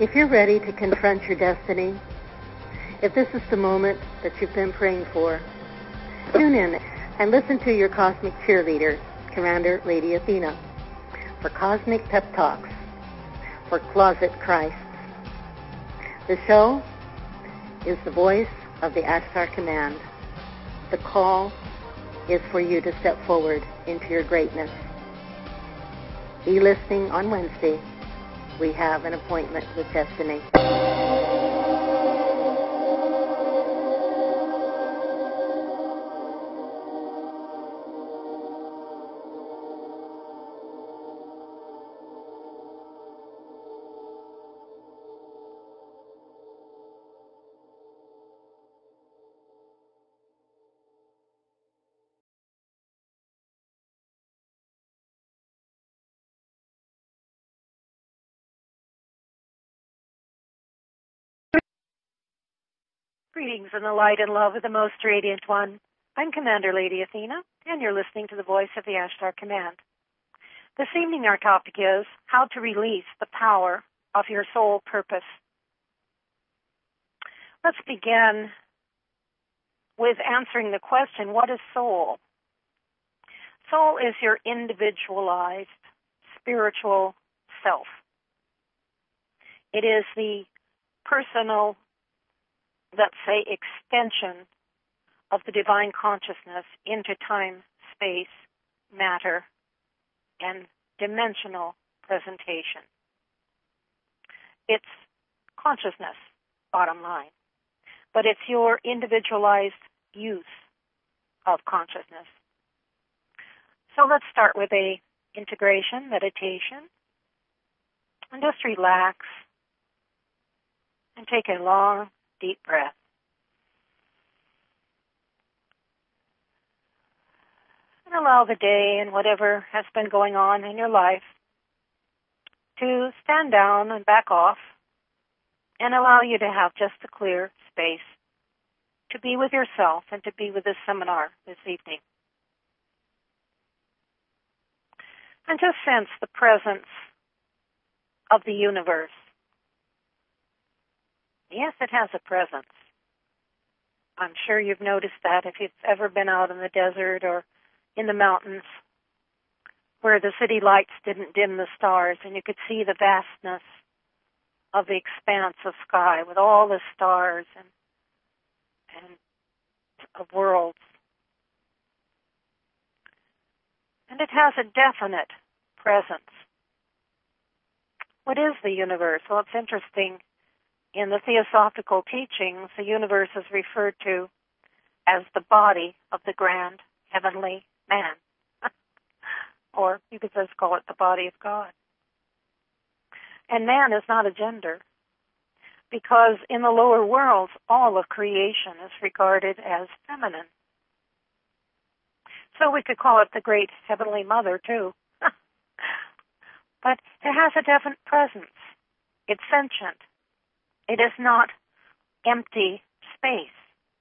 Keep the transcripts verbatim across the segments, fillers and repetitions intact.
If you're ready to confront your destiny, if this is the moment that you've been praying for, tune in and listen to your cosmic cheerleader, Commander Lady Athena, for Cosmic Pep Talks for Closet Christs. The show is the voice of the Ashtar Command. The call is for you to step forward into your greatness. Be listening on Wednesday. We have an appointment with destiny. Greetings in the light and love of the Most Radiant One. I'm Commander Lady Athena, and you're listening to the voice of the Ashtar Command. This evening our topic is how to release the power of your soul purpose. Let's begin with answering the question, what is soul? Soul is your individualized spiritual self. It is the personal, let's say, extension of the divine consciousness into time, space, matter, and dimensional presentation. It's consciousness, bottom line. But it's your individualized use of consciousness. So let's start with a integration, meditation, and just relax and take a long, deep breath. And allow the day and whatever has been going on in your life to stand down and back off and allow you to have just a clear space to be with yourself and to be with this seminar this evening. And just sense the presence of the universe. Yes, it has a presence. I'm sure you've noticed that if you've ever been out in the desert or in the mountains where the city lights didn't dim the stars and you could see the vastness of the expanse of sky with all the stars and, and of worlds. And it has a definite presence. What is the universe? Well, it's interesting. In the theosophical teachings, the universe is referred to as the body of the grand heavenly man. Or you could just call it the body of God. And man is not a gender, because in the lower worlds, all of creation is regarded as feminine. So we could call it the great heavenly mother, too. But it has a definite presence. It's sentient. It is not empty space.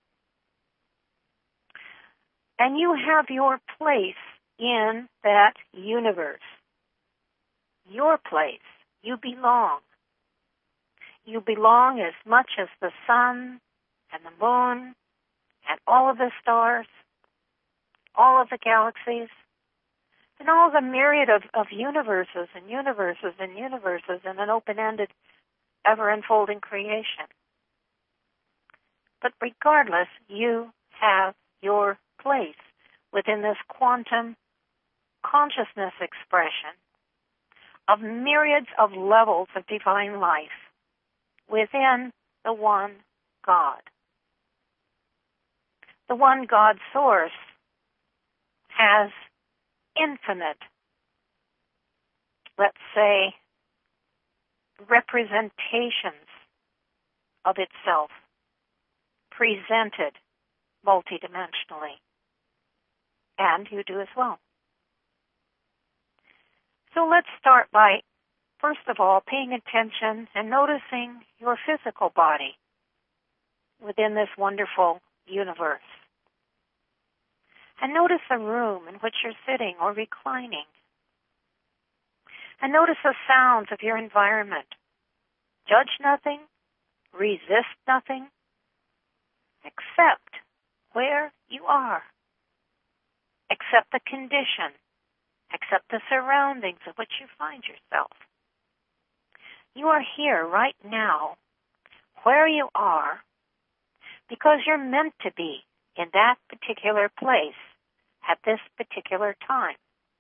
And you have your place in that universe. Your place. You belong. You belong as much as the sun and the moon and all of the stars, all of the galaxies, and all the myriad of, of universes and universes and universes in an open-ended, ever-unfolding creation. But regardless, you have your place within this quantum consciousness expression of myriads of levels of divine life within the one God. The one God source has infinite, let's say, representations of itself presented multidimensionally. And you do as well. So let's start by, first of all, paying attention and noticing your physical body within this wonderful universe. And notice the room in which you're sitting or reclining. And notice the sounds of your environment. judge nothing, resist nothing, accept where you are. Accept the condition. Accept the surroundings of which you find yourself. You are here right now, where you are, because you're meant to be in that particular place at this particular time.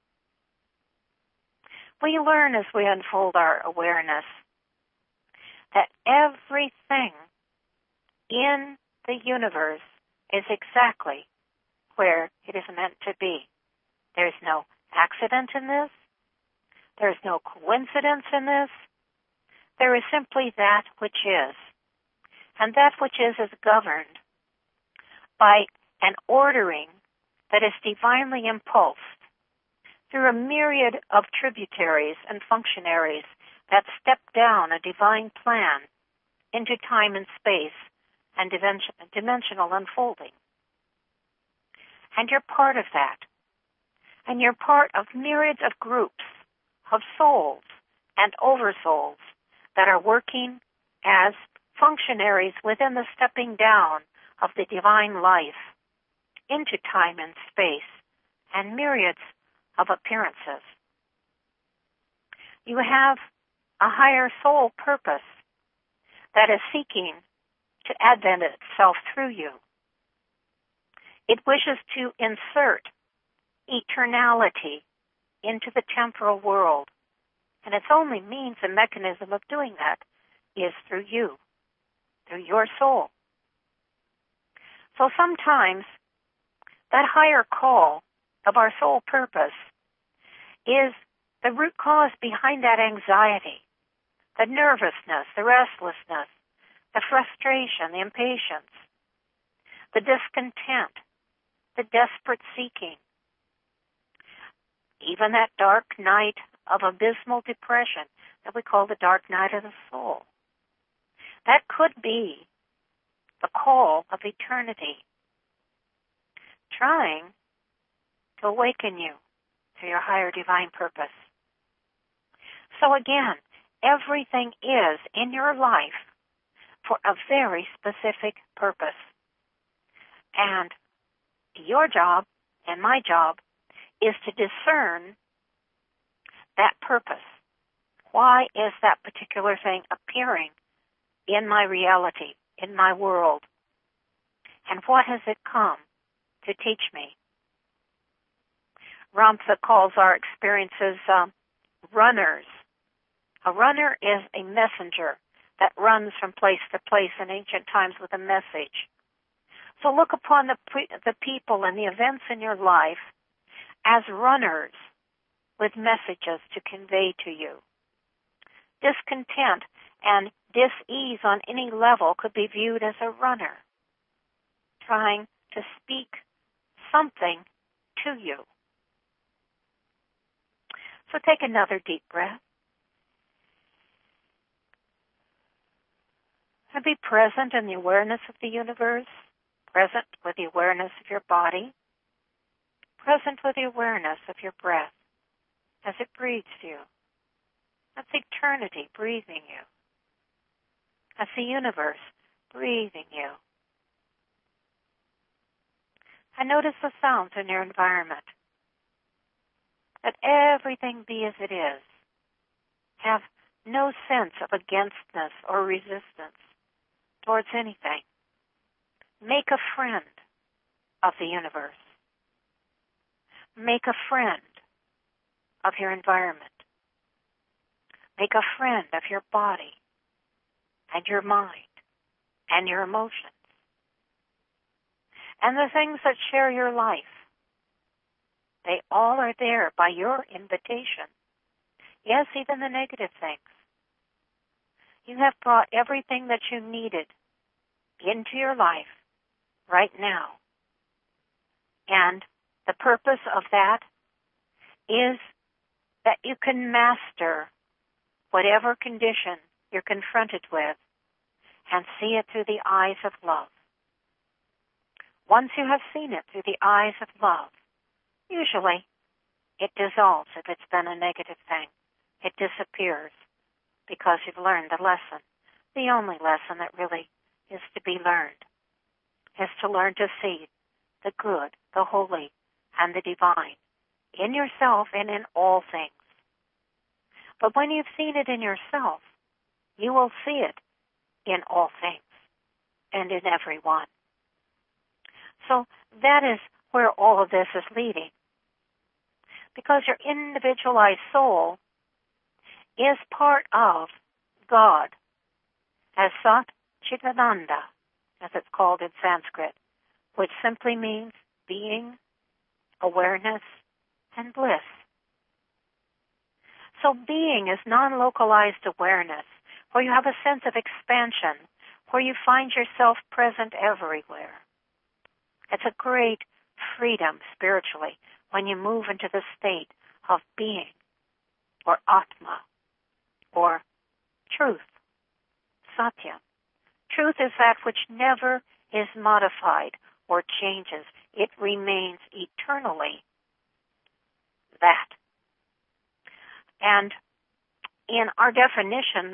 We learn as we unfold our awareness that everything in the universe is exactly where it is meant to be. There's no accident in this. There's no coincidence in this. There is simply that which is. And that which is is governed by an ordering that is divinely impulsed through a myriad of tributaries and functionaries that step down a divine plan into time and space and dimensional unfolding. And you're part of that. And you're part of myriads of groups of souls and oversouls that are working as functionaries within the stepping down of the divine life into time and space and myriads of appearances. You have a higher soul purpose that is seeking to advent itself through you. It wishes to insert eternality into the temporal world, and its only means and mechanism of doing that is through you, through your soul. So sometimes that higher call of our soul purpose is the root cause behind that anxiety, the nervousness, the restlessness, the frustration, the impatience, the discontent, the desperate seeking, even that dark night of abysmal depression that we call the dark night of the soul. That could be the call of eternity, trying to awaken you to your higher divine purpose. So again, everything is in your life for a very specific purpose. And your job and my job is to discern that purpose. Why is that particular thing appearing in my reality, in my world? And what has it come to teach me? Ramtha calls our experiences um, runners. A runner is a messenger that runs from place to place in ancient times with a message. So look upon the, the people and the events in your life as runners with messages to convey to you. Discontent and dis-ease on any level could be viewed as a runner trying to speak something to you. So take another deep breath. And be present in the awareness of the universe, present with the awareness of your body, present with the awareness of your breath as it breathes you. That's eternity breathing you. That's the universe breathing you. And notice the sounds in your environment. Let everything be as it is. Have no sense of againstness or resistance towards anything. Make a friend of the universe. Make a friend of your environment. Make a friend of your body and your mind and your emotions and the things that share your life. They all are there by your invitation. Yes, even the negative things. You have brought everything that you needed into your life right now. And the purpose of that is that you can master whatever condition you're confronted with and see it through the eyes of love. Once you have seen it through the eyes of love, usually it dissolves if it's been a negative thing. It disappears because you've learned the lesson the only lesson that really is to be learned, is to learn to see the good, the holy, and the divine in yourself and in all things. But when you've seen it in yourself, you will see it in all things and in everyone. So that is where all of this is leading. Because your individualized soul is part of God, as Sat Chitananda, as it's called in Sanskrit, which simply means being, awareness, and bliss. So being is non-localized awareness, where you have a sense of expansion, where you find yourself present everywhere. It's a great freedom spiritually when you move into the state of being, or Atma, or truth, Satya. Truth is that which never is modified or changes. It remains eternally that. And in our definitions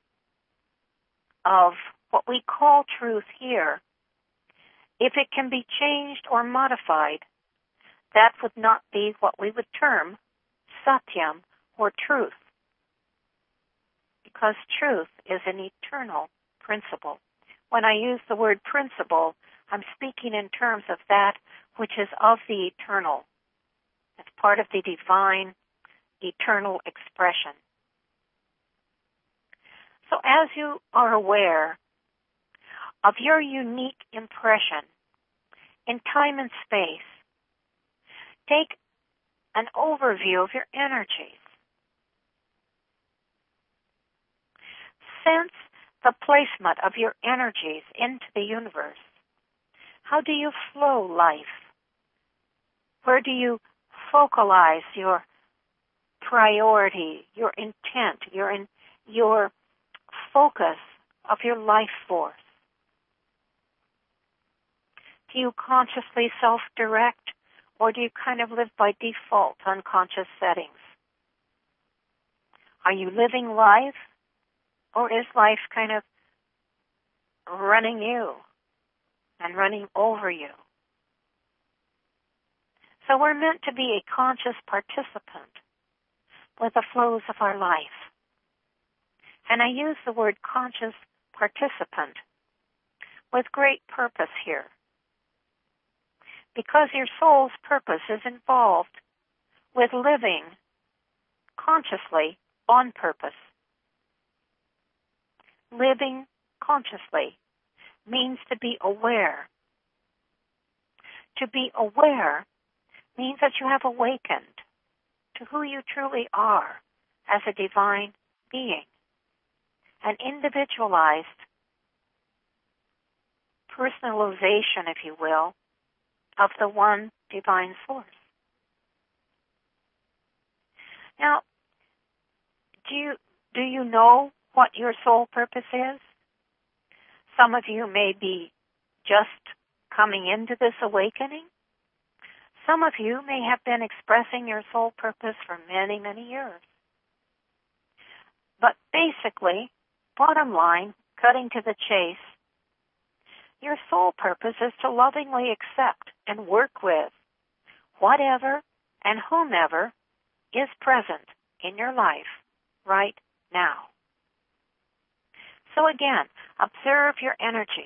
of what we call truth here, if it can be changed or modified, that would not be what we would term Satyam or truth, because truth is an eternal principle. When I use the word principle, I'm speaking in terms of that which is of the eternal. It's part of the divine, eternal expression. So as you are aware of your unique impression in time and space, take an overview of your energies. Sense the placement of your energies into the universe. How do you flow life? Where do you focalize your priority, your intent, your in, your focus of your life force? Do you consciously self-direct, or do you kind of live by default, unconscious settings? Are you living life, or is life kind of running you and running over you? So we're meant to be a conscious participant with the flows of our life. And I use the word conscious participant with great purpose here, because your soul's purpose is involved with living consciously on purpose. Living consciously means to be aware. To be aware means that you have awakened to who you truly are as a divine being, an individualized personalization, if you will, of the one divine source. Now, do you, do you know what your soul purpose is? Some of you may be just coming into this awakening. Some of you may have been expressing your soul purpose for many, many years. But basically, bottom line, cutting to the chase, your soul purpose is to lovingly accept and work with whatever and whomever is present in your life right now. So again, observe your energy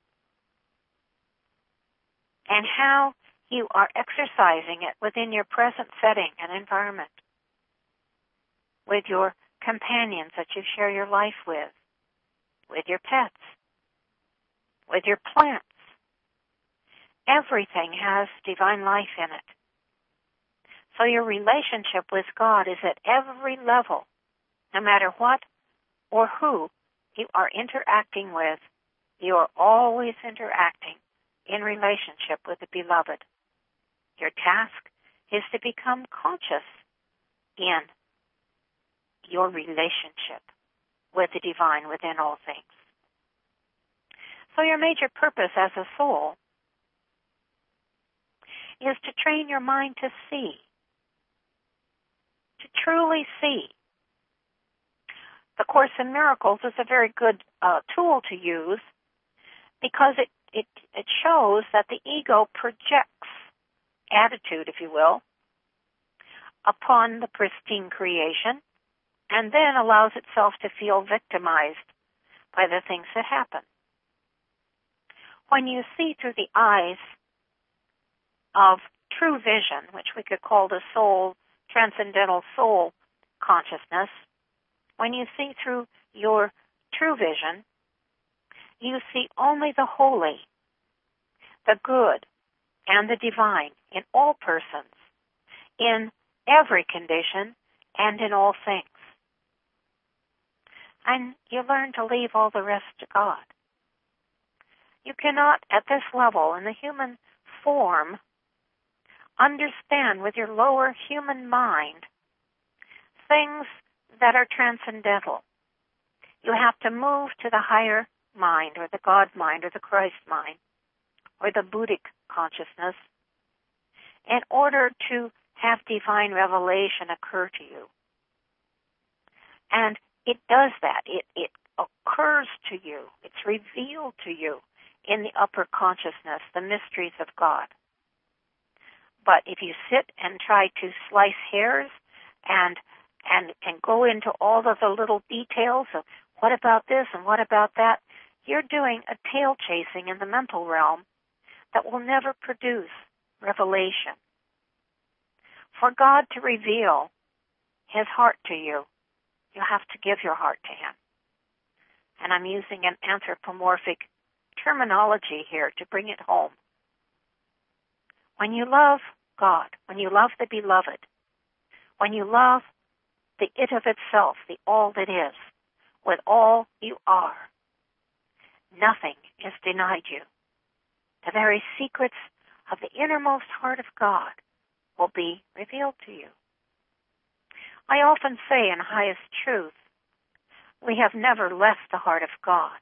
and how you are exercising it within your present setting and environment, with your companions that you share your life with, with your pets, with your plants. Everything has divine life in it. So your relationship with God is at every level, no matter what or who you are interacting with. You are always interacting in relationship with the beloved. Your task is to become conscious in your relationship with the divine within all things. So your major purpose as a soul is to train your mind to see, to truly see. The Course in Miracles is a very good uh, tool to use because it, it, it shows that the ego projects attitude, if you will, upon the pristine creation and then allows itself to feel victimized by the things that happen. When you see through the eyes of true vision, which we could call the soul, transcendental soul consciousness, when you see through your true vision, you see only the holy, the good, and the divine in all persons, in every condition, and in all things. And you learn to leave all the rest to God. You cannot, at this level, in the human form, understand with your lower human mind things that are transcendental. You have to move to the higher mind, or the God mind, or the Christ mind, or the Buddhic consciousness, in order to have divine revelation occur to you. And it does that. It, it occurs to you. It's revealed to you in the upper consciousness, the mysteries of God. But if you sit and try to slice hairs and and and go into all of the little details of what about this and what about that, you're doing a tail chasing in the mental realm that will never produce revelation. For God to reveal His heart to you, you have to give your heart to Him. And I'm using an anthropomorphic terminology here to bring it home. When you love God, when you love the beloved, when you love the it of itself, the all that is, with all you are, nothing is denied you. The very secrets of the innermost heart of God will be revealed to you. I often say in highest truth, we have never left the heart of God.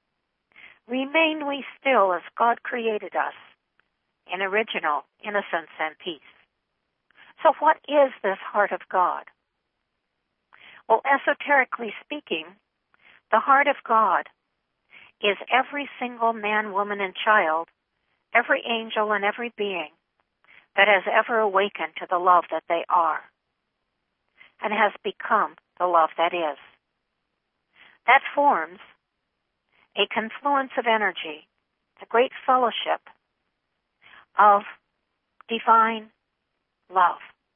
Remain we still as God created us, in original innocence and peace. So what is this heart of God? Well, esoterically speaking, the heart of God is every single man, woman, and child, every angel and every being that has ever awakened to the love that they are and has become the love that is. That forms a confluence of energy, a great fellowship of divine love.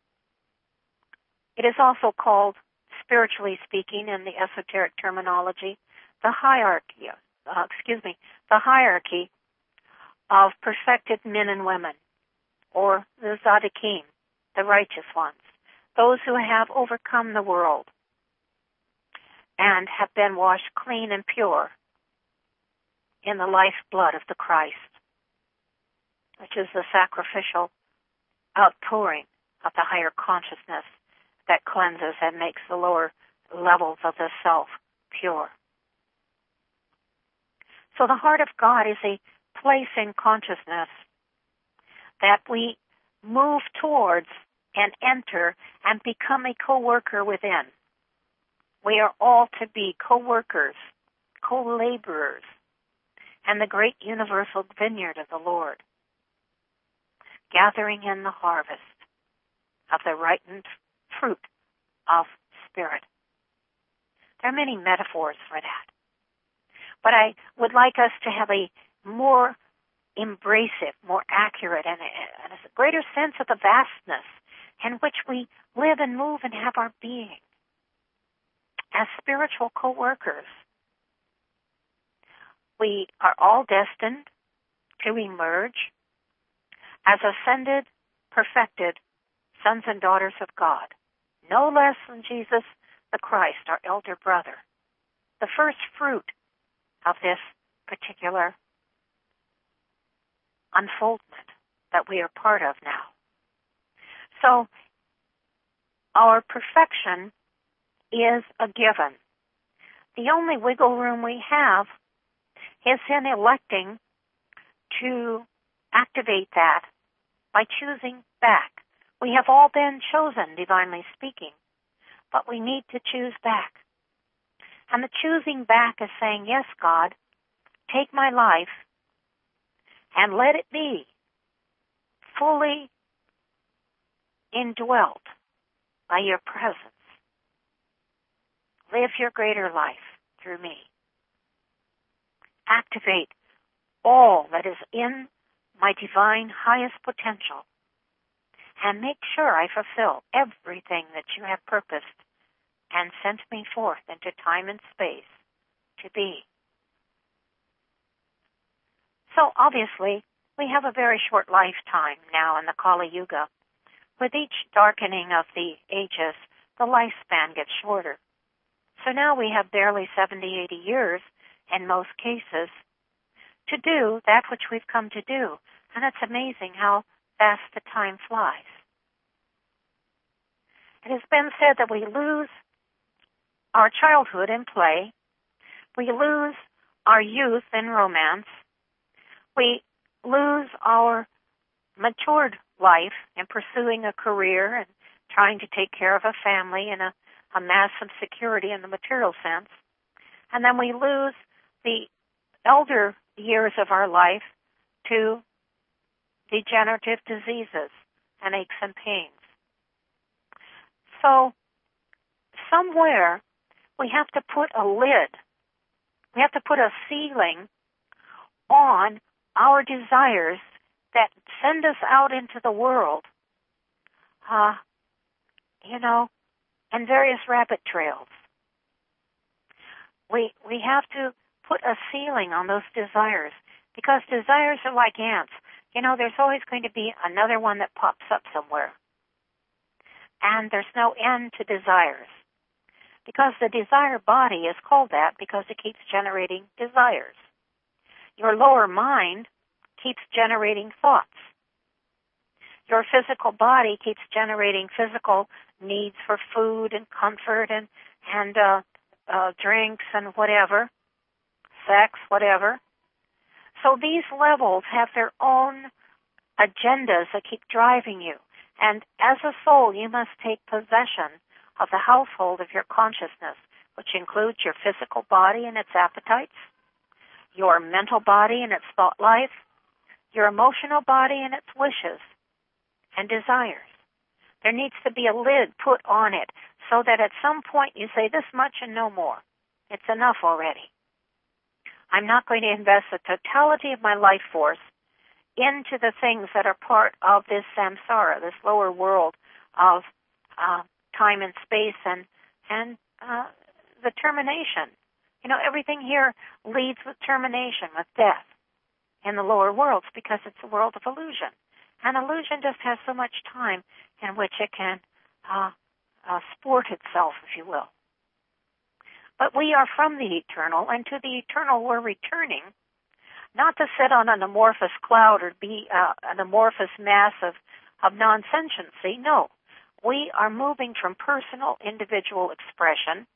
It is also called, spiritually speaking, in the esoteric terminology, the hierarchy, uh, excuse me, the hierarchy of perfected men and women, or the Tzaddikim, the righteous ones, those who have overcome the world and have been washed clean and pure in the lifeblood of the Christ, which is the sacrificial outpouring of the higher consciousness that cleanses and makes the lower levels of the self pure. So the heart of God is a place in consciousness that we move towards and enter and become a co-worker within. We are all to be co-workers, co-laborers, and the great universal vineyard of the Lord, gathering in the harvest of the ripened fruit of Spirit. There are many metaphors for that. But I would like us to have a more embracive, more accurate, and a, and a greater sense of the vastness in which we live and move and have our being as spiritual co-workers. We are all destined to emerge as ascended, perfected sons and daughters of God, no less than Jesus the Christ, our elder brother, the first fruit of this particular unfoldment that we are part of now. So our perfection is a given. The only wiggle room we have is in electing to activate that by choosing back. We have all been chosen, divinely speaking, but we need to choose back. And the choosing back is saying, yes, God, take my life and let it be fully indwelt by your presence. Live your greater life through me. Activate all that is in my divine highest potential and make sure I fulfill everything that you have purposed and sent me forth into time and space to be. So obviously, we have a very short lifetime now in the Kali Yuga. With each darkening of the ages, the lifespan gets shorter. So now we have barely seventy, eighty years in most cases to do that which we've come to do. And it's amazing how fast the time flies. It has been said that we lose our childhood in play. We lose our youth in romance. We lose our matured life in pursuing a career and trying to take care of a family and a, a massive security in the material sense. And then we lose the elder years of our life to degenerative diseases and aches and pains. So somewhere we have to put a lid, we have to put a ceiling on our desires that send us out into the world, uh, you know, and various rabbit trails. We we have to put a ceiling on those desires because desires are like ants. You know, there's always going to be another one that pops up somewhere. And there's no end to desires. Because the desire body is called that because it keeps generating desires. Your lower mind keeps generating thoughts. Your physical body keeps generating physical needs for food and comfort and, and uh, uh, drinks and whatever, sex, whatever. So these levels have their own agendas that keep driving you. And as a soul, you must take possession of the household of your consciousness, which includes your physical body and its appetites, your mental body and its thought life, your emotional body and its wishes and desires. There needs to be a lid put on it so that at some point you say this much and no more. It's enough already. I'm not going to invest the totality of my life force into the things that are part of this samsara, this lower world of uh, time and space and and uh, the termination. You know, everything here leads with termination, with death in the lower worlds because it's a world of illusion. And illusion just has so much time in which it can uh, uh, sport itself, if you will. But we are from the eternal, and to the eternal we're returning, not to sit on an amorphous cloud or be uh, an amorphous mass of, of non-sentiency. No, we are moving from personal individual expression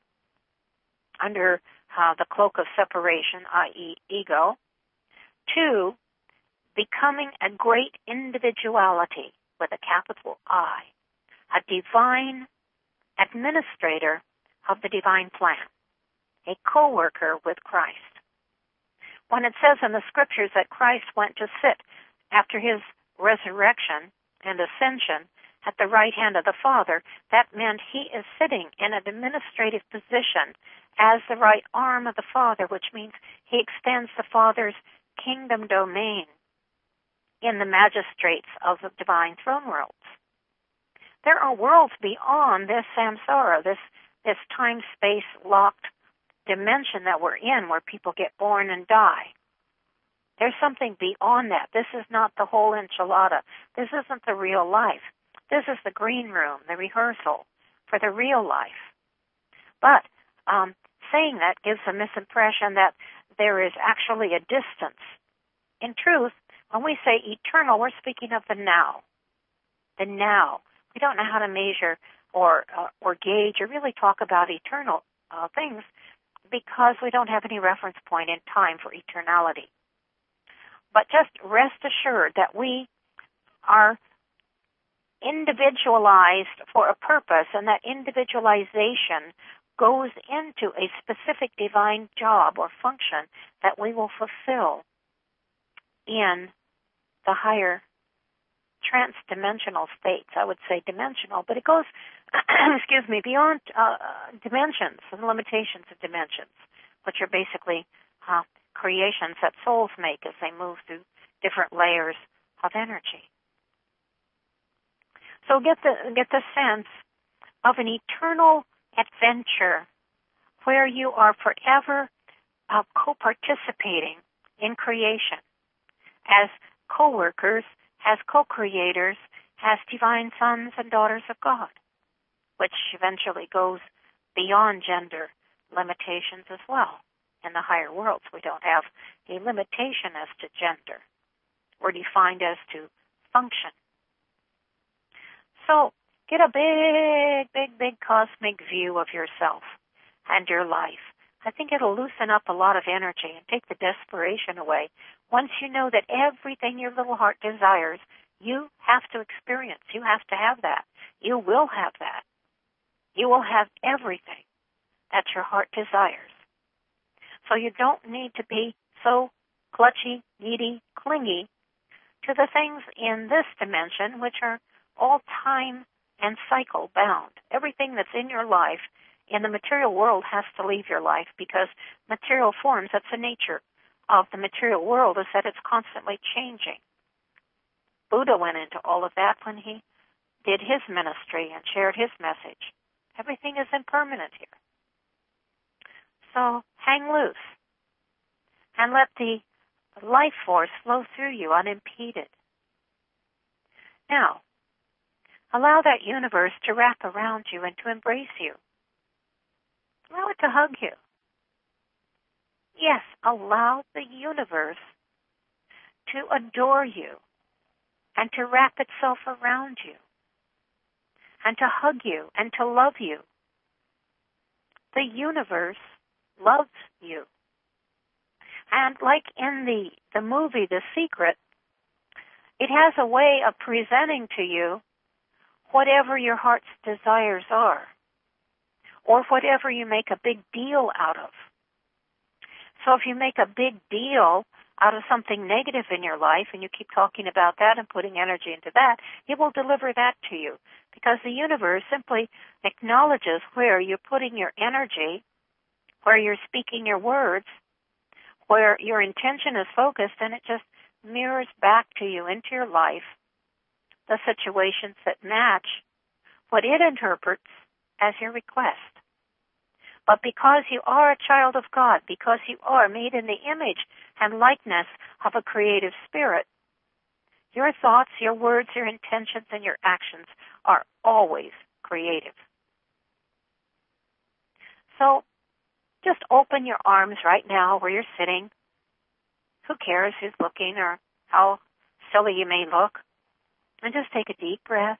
under uh, the cloak of separation, that is ego, to becoming a great individuality with a capital I, a divine administrator of the divine plan, a co-worker with Christ. When it says in the scriptures that Christ went to sit after his resurrection and ascension at the right hand of the Father, that meant he is sitting in an administrative position as the right arm of the Father, which means he extends the Father's kingdom domain in the magistrates of the divine throne worlds. There are worlds beyond this samsara, this, this time-space locked dimension that we're in where people get born and die. There's something beyond that. This is not the whole enchilada. This isn't the real life. This is the green room, the rehearsal for the real life. But um, saying that gives a misimpression that there is actually a distance. In truth, when we say eternal, we're speaking of the now. The now. We don't know how to measure or uh, or gauge or really talk about eternal uh, things because we don't have any reference point in time for eternality. But just rest assured that we are individualized for a purpose, and that individualization goes into a specific divine job or function that we will fulfill in the higher trans-dimensional states. I would say dimensional, but it goes, excuse me, beyond uh, dimensions and limitations of dimensions, which are basically uh, creations that souls make as they move through different layers of energy. So get the get the sense of an eternal adventure where you are forever uh, co-participating in creation as co-workers, as co-creators, as divine sons and daughters of God, which eventually goes beyond gender limitations as well. In the higher worlds, we don't have a limitation as to gender. We're defined as to function. So get a big, big, big cosmic view of yourself and your life. I think it'll loosen up a lot of energy and take the desperation away. Once you know that everything your little heart desires, you have to experience. You have to have that. You will have that. You will have everything that your heart desires. So you don't need to be so clutchy, needy, clingy to the things in this dimension, which are all time and cycle bound. Everything that's in your life in the material world has to leave your life because material forms, that's the nature of the material world, is that it's constantly changing. Buddha went into all of that when he did his ministry and shared his message. Everything is impermanent here. So hang loose and let the life force flow through you unimpeded. Now, allow that universe to wrap around you and to embrace you. Allow it to hug you. Yes, allow the universe to adore you and to wrap itself around you and to hug you and to love you. The universe loves you. And like in the, the movie The Secret, it has a way of presenting to you whatever your heart's desires are, or whatever you make a big deal out of. So if you make a big deal out of something negative in your life and you keep talking about that and putting energy into that, it will deliver that to you because the universe simply acknowledges where you're putting your energy, where you're speaking your words, where your intention is focused, and it just mirrors back to you into your life the situations that match what it interprets as your request. But because you are a child of God, because you are made in the image and likeness of a creative spirit, your thoughts, your words, your intentions, and your actions are always creative. So just open your arms right now where you're sitting. Who cares who's looking or how silly you may look? And just take a deep breath.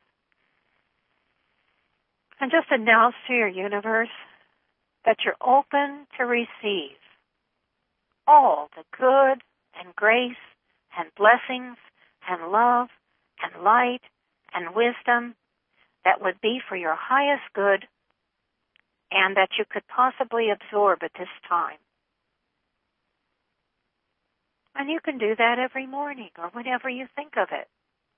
And just announce to your universe that you're open to receive all the good and grace and blessings and love and light and wisdom that would be for your highest good and that you could possibly absorb at this time. And you can do that every morning or whenever you think of it.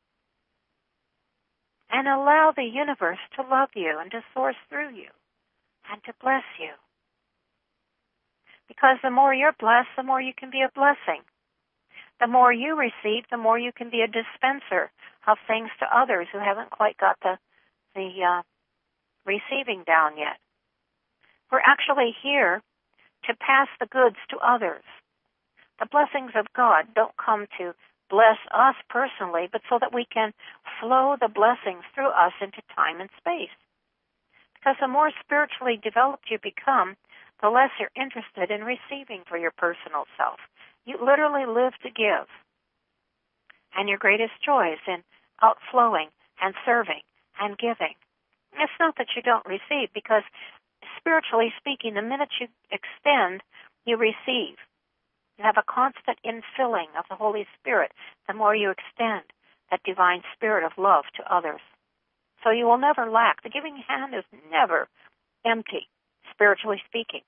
And allow the universe to love you and to source through you and to bless you. Because the more you're blessed, the more you can be a blessing. The more you receive, the more you can be a dispenser of things to others who haven't quite got the, the uh, receiving down yet. We're actually here to pass the goods to others. The blessings of God don't come to bless us personally, but so that we can flow the blessings through us into time and space. Because the more spiritually developed you become, the less you're interested in receiving for your personal self. You literally live to give. And your greatest joy is in outflowing and serving and giving. It's not that you don't receive, because spiritually speaking, the minute you extend, you receive. You have a constant infilling of the Holy Spirit the more you extend that divine spirit of love to others. So you will never lack. The giving hand is never empty. spiritually speaking.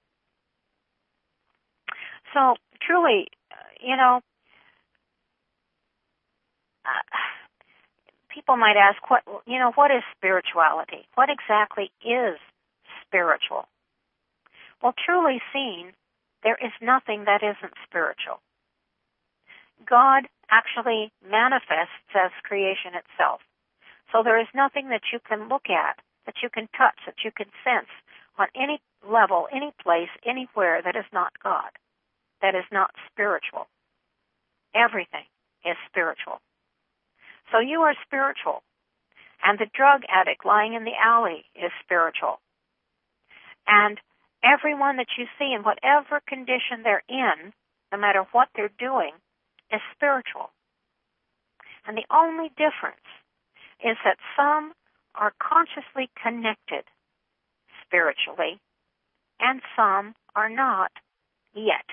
So, truly, you know, uh, people might ask, what, you know, what is spirituality? What exactly is spiritual? Well, truly seen, there is nothing that isn't spiritual. God actually manifests as creation itself. So there is nothing that you can look at, that you can touch, that you can sense on any level, any place, anywhere that is not God, that is not spiritual. Everything is spiritual. So you are spiritual, and the drug addict lying in the alley is spiritual. And everyone that you see in whatever condition they're in, no matter what they're doing, is spiritual. And the only difference is that some are consciously connected spiritually, and some are not yet.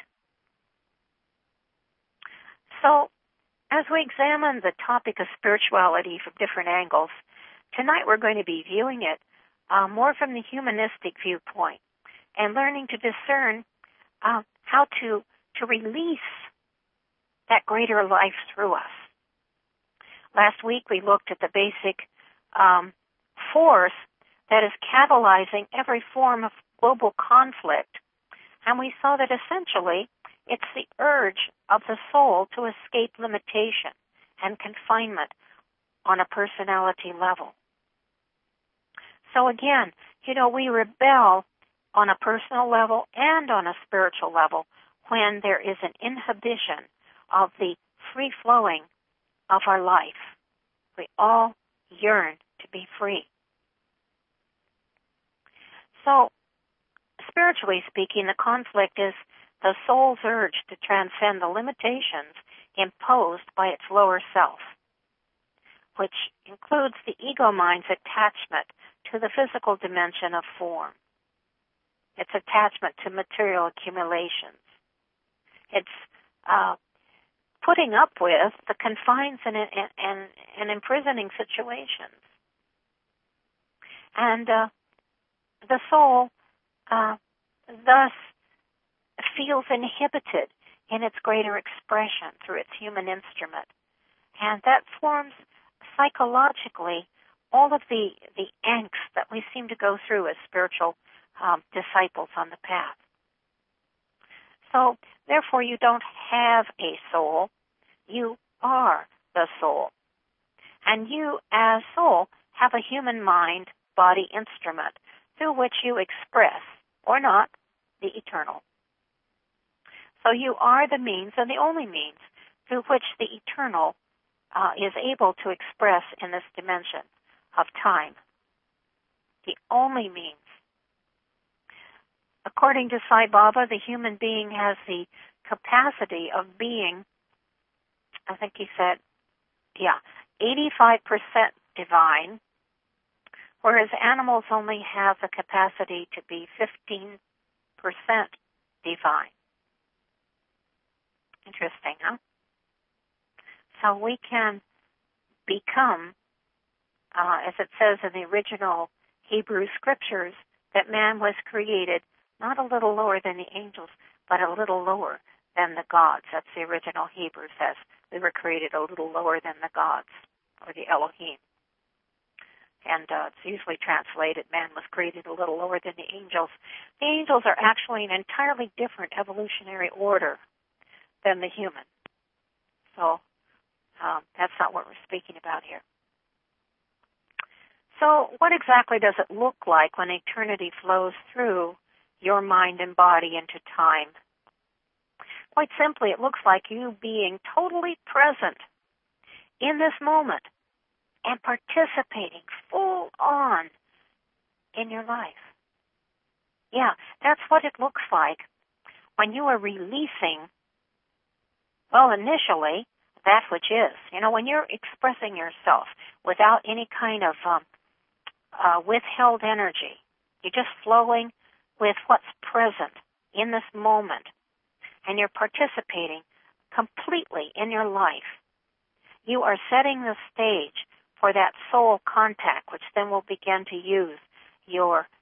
So, as we examine the topic of spirituality from different angles, tonight we're going to be viewing it uh, more from the humanistic viewpoint and learning to discern uh, how to, to release that greater life through us. Last week we looked at the basic um, force that is catalyzing every form of global conflict, and we saw that essentially it's the urge of the soul to escape limitation and confinement on a personality level. So again, you know, we rebel on a personal level and on a spiritual level when there is an inhibition of the free flowing of our life. We all yearn to be free. So, spiritually speaking, the conflict is the soul's urge to transcend the limitations imposed by its lower self, which includes the ego mind's attachment to the physical dimension of form, its attachment to material accumulations, its uh, putting up with the confines and, and, and, and imprisoning situations. And uh, the soul uh, thus feels inhibited in its greater expression through its human instrument. And that forms psychologically all of the, the angst that we seem to go through as spiritual um, disciples on the path. So, therefore, you don't have a soul. You are the soul. And you, as soul, have a human mind, body instrument through which you express, or not, the eternal. So you are the means and the only means through which the eternal uh, is able to express in this dimension of time. The only means. According to Sai Baba, the human being has the capacity of being, I think he said, yeah, eighty-five percent divine, whereas animals only have the capacity to be fifteen percent divine. Interesting, huh? So we can become, uh, as it says in the original Hebrew scriptures, that man was created not a little lower than the angels, but a little lower than the gods. That's the original Hebrew says. We were created a little lower than the gods, or the Elohim. And uh, it's usually translated, man was created a little lower than the angels. The angels are actually an entirely different evolutionary order than the human. So um, that's not what we're speaking about here. So what exactly does it look like when eternity flows through your mind and body into time? Quite simply, it looks like you being totally present in this moment and participating full on in your life. Yeah, that's what it looks like when you are releasing, well, initially, that which is. You know, when you're expressing yourself without any kind of um, uh, withheld energy, you're just flowing with what's present in this moment, and you're participating completely in your life. You are setting the stage for that soul contact, which then will begin to use your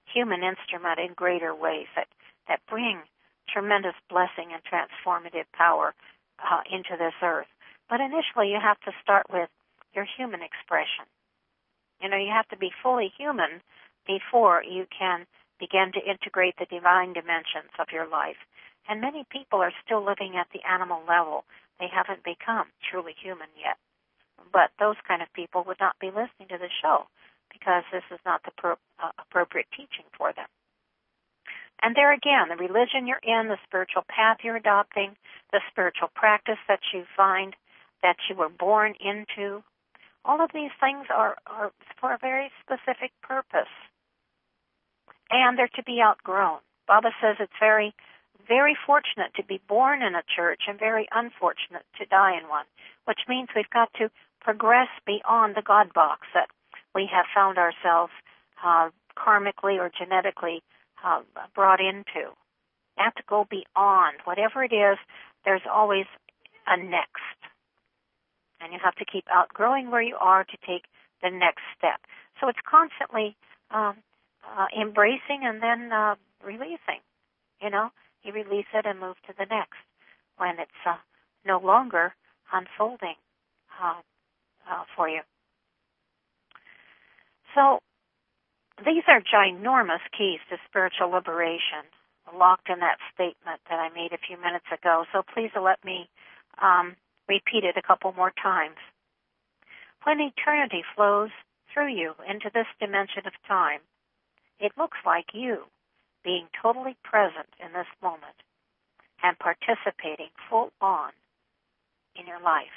human instrument in greater ways that, that bring tremendous blessing and transformative power uh, into this earth. But initially you have to start with your human expression. You know, you have to be fully human before you can begin to integrate the divine dimensions of your life. And many people are still living at the animal level. They haven't become truly human yet. But those kind of people would not be listening to the show because this is not the pro- uh, appropriate teaching for them. And there again, the religion you're in, the spiritual path you're adopting, the spiritual practice that you find that you were born into, all of these things are, are for a very specific purpose. And they're to be outgrown. Baba says it's very, very fortunate to be born in a church and very unfortunate to die in one, which means we've got to progress beyond the God box that we have found ourselves uh, karmically or genetically uh, brought into. You have to go beyond. Whatever it is, there's always a next. And you have to keep outgrowing where you are to take the next step. So it's constantly um, uh, embracing and then uh, releasing. You know, you release it and move to the next when it's uh, no longer unfolding uh, uh, for you. So these are ginormous keys to spiritual liberation, locked in that statement that I made a few minutes ago. So please let me um, repeat it a couple more times. When eternity flows through you into this dimension of time, it looks like you being totally present in this moment and participating full on in your life.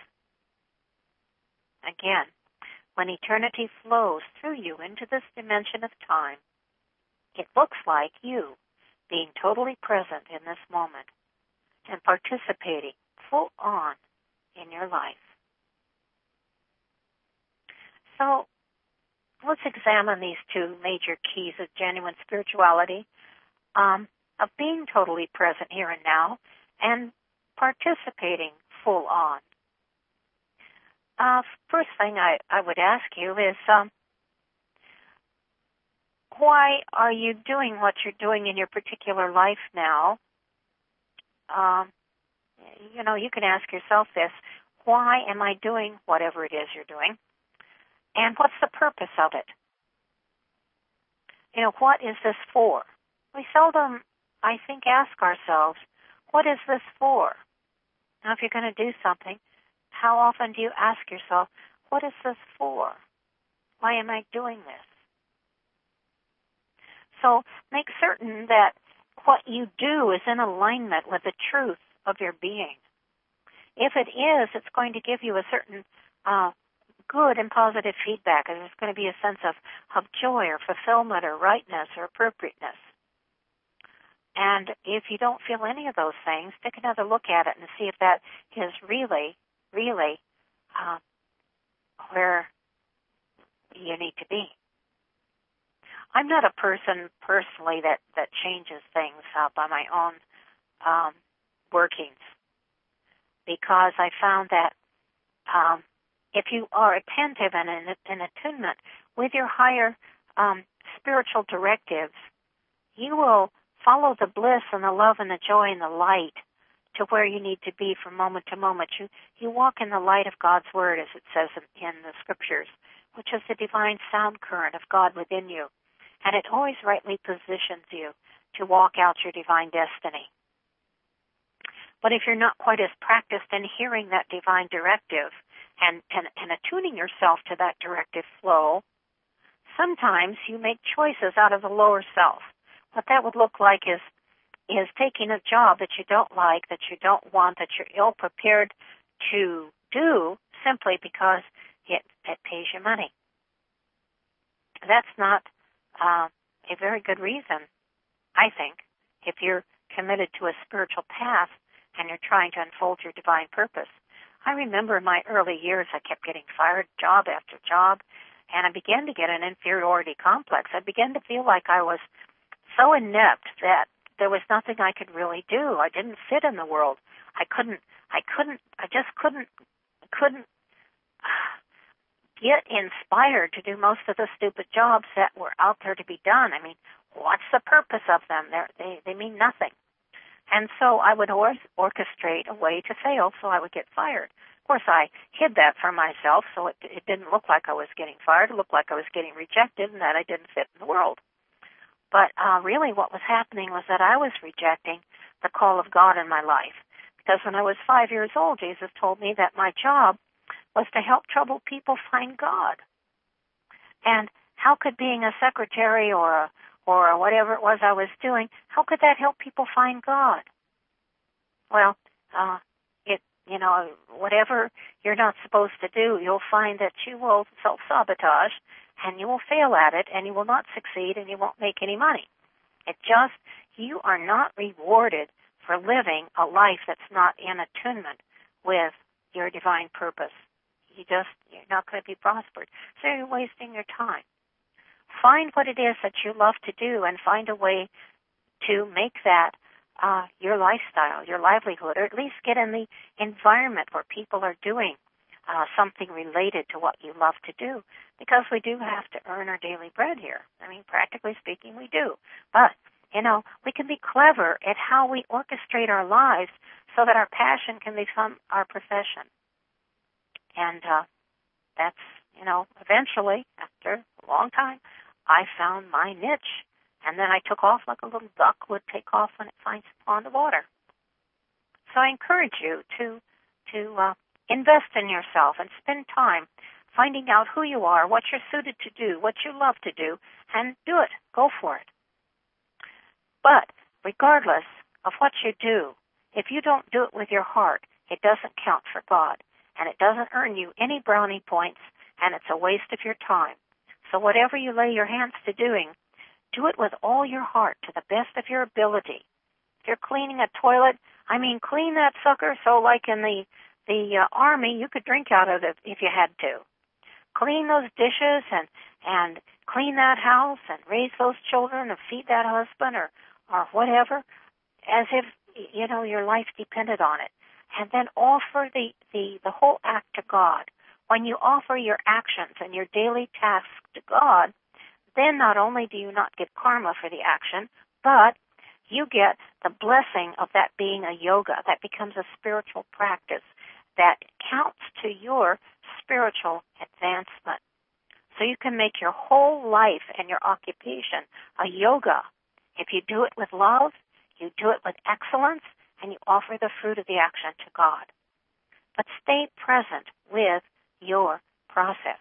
Again, when eternity flows through you into this dimension of time, it looks like you being totally present in this moment and participating full on in your life. So let's examine these two major keys of genuine spirituality, um, of being totally present here and now and participating full on. Uh, first thing I, I would ask you is, um, why are you doing what you're doing in your particular life now? Um, you know, you can ask yourself this: why am I doing whatever it is you're doing? And what's the purpose of it? You know, what is this for? We seldom, I think, ask ourselves, what is this for? Now, if you're going to do something, how often do you ask yourself, what is this for? Why am I doing this? So make certain that what you do is in alignment with the truth of your being. If it is, it's going to give you a certain uh, good and positive feedback, and there's going to be a sense of, of joy or fulfillment or rightness or appropriateness. And if you don't feel any of those things, take another look at it and see if that is really, really uh, where you need to be. I'm not a person personally that, that changes things uh, by my own um, workings, because I found that um, if you are attentive and in, in attunement with your higher um, spiritual directives, you will follow the bliss and the love and the joy and the light to where you need to be from moment to moment. You, you walk in the light of God's Word, as it says in, in the Scriptures, which is the divine sound current of God within you. And it always rightly positions you to walk out your divine destiny. But if you're not quite as practiced in hearing that divine directive and, and, and attuning yourself to that directive flow, sometimes you make choices out of the lower self. What that would look like is is taking a job that you don't like, that you don't want, that you're ill-prepared to do simply because it, it pays you money. That's not uh, a very good reason, I think, if you're committed to a spiritual path and you're trying to unfold your divine purpose. I remember in my early years, I kept getting fired job after job, and I began to get an inferiority complex. I began to feel like I was so inept that there was nothing I could really do. I didn't fit in the world. I couldn't, I couldn't, I just couldn't, couldn't get inspired to do most of the stupid jobs that were out there to be done. I mean, what's the purpose of them? They're, they they mean nothing. And so I would or- orchestrate a way to fail so I would get fired. Of course, I hid that from myself so it, it didn't look like I was getting fired. It looked like I was getting rejected and that I didn't fit in the world. But uh, really what was happening was that I was rejecting the call of God in my life. Because when I was five years old, Jesus told me that my job was to help troubled people find God. And how could being a secretary or a, or whatever it was I was doing, how could that help people find God? Well, uh, it, you know, whatever you're not supposed to do, you'll find that you will self-sabotage and you will fail at it and you will not succeed and you won't make any money. It just, you are not rewarded for living a life that's not in attunement with your divine purpose. You just, you're not going to be prospered. So you're wasting your time. Find what it is that you love to do and find a way to make that uh, your lifestyle, your livelihood, or at least get in the environment where people are doing uh, something related to what you love to do, because we do have to earn our daily bread here. I mean, practically speaking, we do. But, you know, we can be clever at how we orchestrate our lives so that our passion can become our profession. And uh, that's, you know, eventually, after a long time, I found my niche. And then I took off like a little duck would take off when it finds a pond of water. So I encourage you to to uh, invest in yourself and spend time finding out who you are, what you're suited to do, what you love to do, and do it. Go for it. But regardless of what you do, if you don't do it with your heart, it doesn't count for God, and it doesn't earn you any brownie points, and it's a waste of your time. So whatever you lay your hands to doing, do it with all your heart, to the best of your ability. If you're cleaning a toilet, I mean, clean that sucker so like in the, the uh, army, you could drink out of it if you had to. Clean those dishes and, and clean that house and raise those children and feed that husband or, or whatever, as if, you know, your life depended on it. And then offer the, the, the whole act to God. When you offer your actions and your daily tasks to God, then not only do you not get karma for the action, but you get the blessing of that being a yoga. That becomes a spiritual practice that counts to your spiritual advancement. So you can make your whole life and your occupation a yoga. If you do it with love, you do it with excellence, and you offer the fruit of the action to God. But stay present with your process.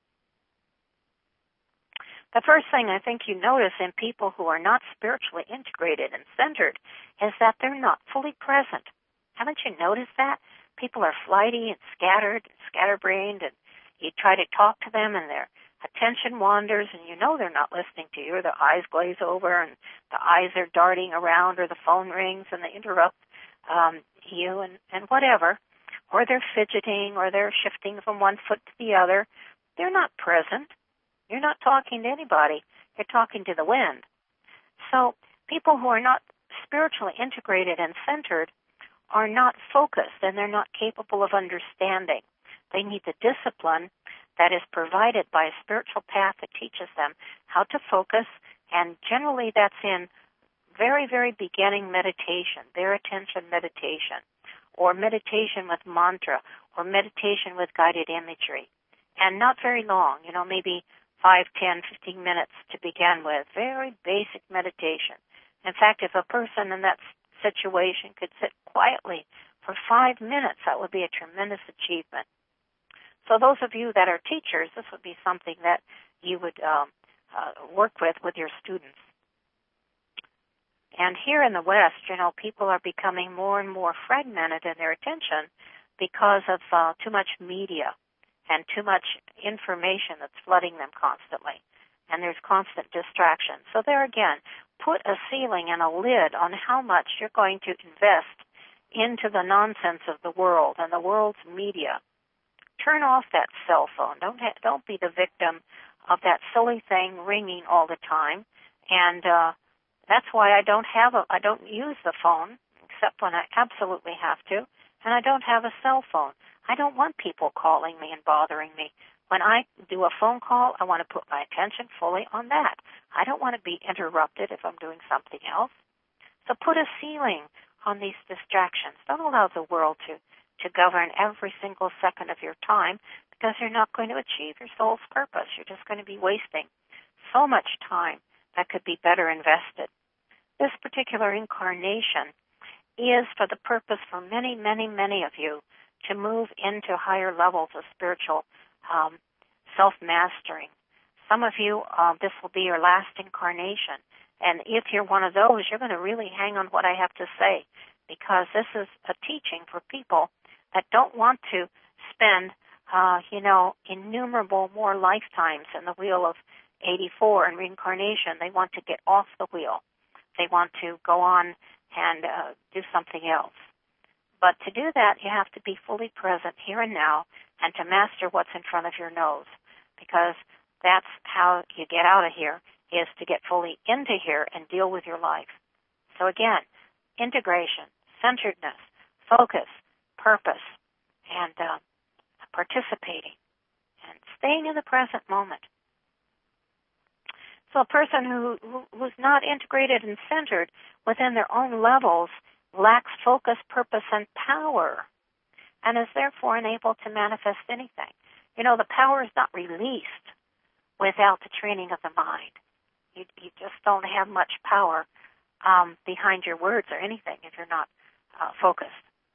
The first thing I think you notice in people who are not spiritually integrated and centered is that they're not fully present. Haven't you noticed that? People are flighty and scattered, scatterbrained, and you try to talk to them and their attention wanders and you know they're not listening to you, or their eyes glaze over and the eyes are darting around, or the phone rings and they interrupt um, you and, and whatever, or they're fidgeting or they're shifting from one foot to the other. They're not present. You're not talking to anybody. You're talking to the wind. So people who are not spiritually integrated and centered are not focused, and they're not capable of understanding. They need the discipline that is provided by a spiritual path that teaches them how to focus, and generally that's in very, very beginning meditation, their attention meditation, or meditation with mantra, or meditation with guided imagery. And not very long, you know, maybe five, ten, fifteen minutes to begin with. Very basic meditation. In fact, if a person in that situation could sit quietly for five minutes, that would be a tremendous achievement. So those of you that are teachers, this would be something that you would um, uh, work with with your students. And here in the West, you know, people are becoming more and more fragmented in their attention because of uh, too much media and too much information that's flooding them constantly. And there's constant distraction. So there again, put a ceiling and a lid on how much you're going to invest into the nonsense of the world and the world's media. Turn off that cell phone. Don't ha- don't be the victim of that silly thing ringing all the time. And uh, that's why I don't have a I don't use the phone except when I absolutely have to. And I don't have a cell phone. I don't want people calling me and bothering me. When I do a phone call, I want to put my attention fully on that. I don't want to be interrupted if I'm doing something else. So put a ceiling on these distractions. Don't allow the world to, to govern every single second of your time, because you're not going to achieve your soul's purpose. You're just going to be wasting so much time that could be better invested. This particular incarnation is for the purpose for many, many, many of you to move into higher levels of spiritual um, self-mastering. Some of you, uh, this will be your last incarnation. And if you're one of those, you're going to really hang on what I have to say, because this is a teaching for people that don't want to spend, uh, you know, innumerable more lifetimes in the wheel of eighty-four and reincarnation. They want to get off the wheel. They want to go on and uh, do something else. But to do that, you have to be fully present here and now and to master what's in front of your nose, because that's how you get out of here, is to get fully into here and deal with your life. So again, integration, centeredness, focus, purpose, and uh, participating, and staying in the present moment. So a person who, who who's not integrated and centered within their own levels lacks focus, purpose, and power, and is therefore unable to manifest anything. You know, the power is not released without the training of the mind. You, you just don't have much power um, behind your words or anything if you're not uh, focused.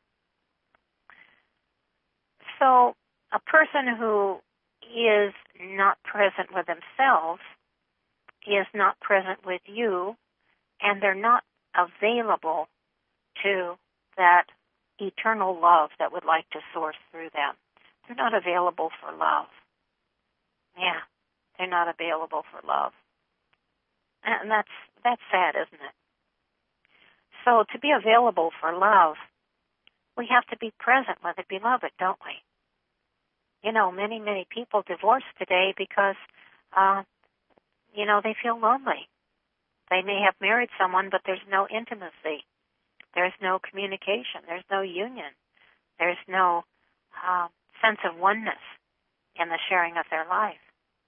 So a person who is not present with themselves is not present with you, and they're not available to that eternal love that would like to source through them. They're not available for love. Yeah, they're not available for love. And that's that's sad, isn't it? So to be available for love, we have to be present with the beloved, don't we? You know, many, many people divorce today because, uh, you know, they feel lonely. They may have married someone, but there's no intimacy. There's no communication. There's no union. There's no uh, sense of oneness in the sharing of their life.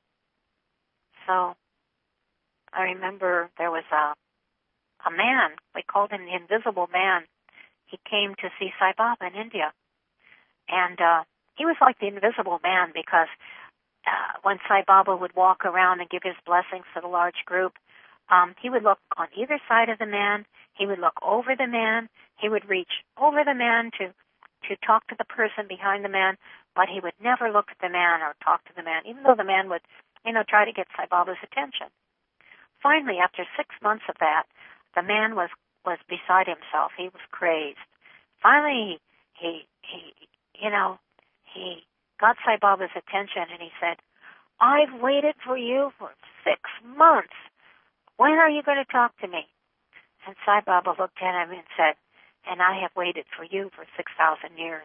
So I remember there was a a man, we called him the Invisible Man. He came to see Sai Baba in India. And uh, he was like the Invisible Man because uh, when Sai Baba would walk around and give his blessings to the large group, um, he would look on either side of the man. He would look over the man. He would reach over the man to, to talk to the person behind the man, but he would never look at the man or talk to the man, even though the man would, you know, try to get Sai Baba's attention. Finally, after six months of that, the man was, was beside himself. He was crazed. Finally, he, he, he, you know, he got Sai Baba's attention and he said, "I've waited for you for six months. When are you going to talk to me?" And Sai Baba looked at him and said, "And I have waited for you for six thousand years.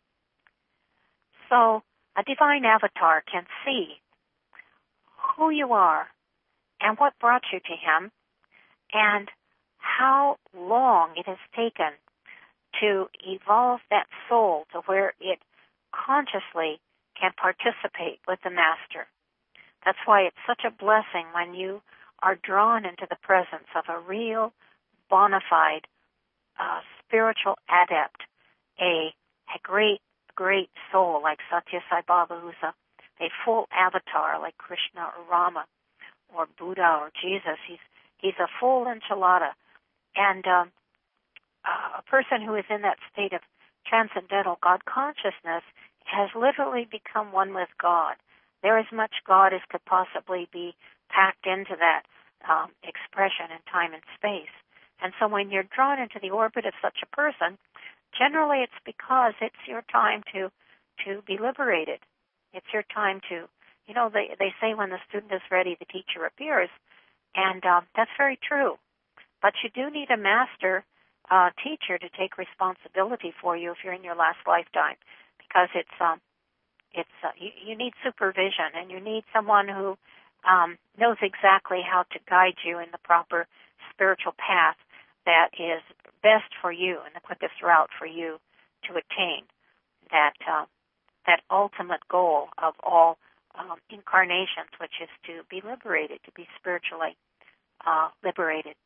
So a divine avatar can see who you are and what brought you to him and how long it has taken to evolve that soul to where it consciously can participate with the Master. That's why it's such a blessing when you are drawn into the presence of a real, bona fide uh, spiritual adept, a, a great, great soul like Satya Sai Baba, who's a, a full avatar like Krishna or Rama or Buddha or Jesus. He's he's a full enchilada. And um, uh, a person who is in that state of transcendental God consciousness has literally become one with God. There is much God as could possibly be packed into that um, expression in time and space. And so when you're drawn into the orbit of such a person, generally it's because it's your time to to be liberated. It's your time to, you know, they, they say when the student is ready, the teacher appears. And um, that's very true. But you do need a master uh, teacher to take responsibility for you if you're in your last lifetime, because it's um, it's uh, you, you need supervision, and you need someone who um, knows exactly how to guide you in the proper spiritual path that is best for you and the quickest route for you to attain that uh, that ultimate goal of all um, incarnations, which is to be liberated, to be spiritually uh, liberated.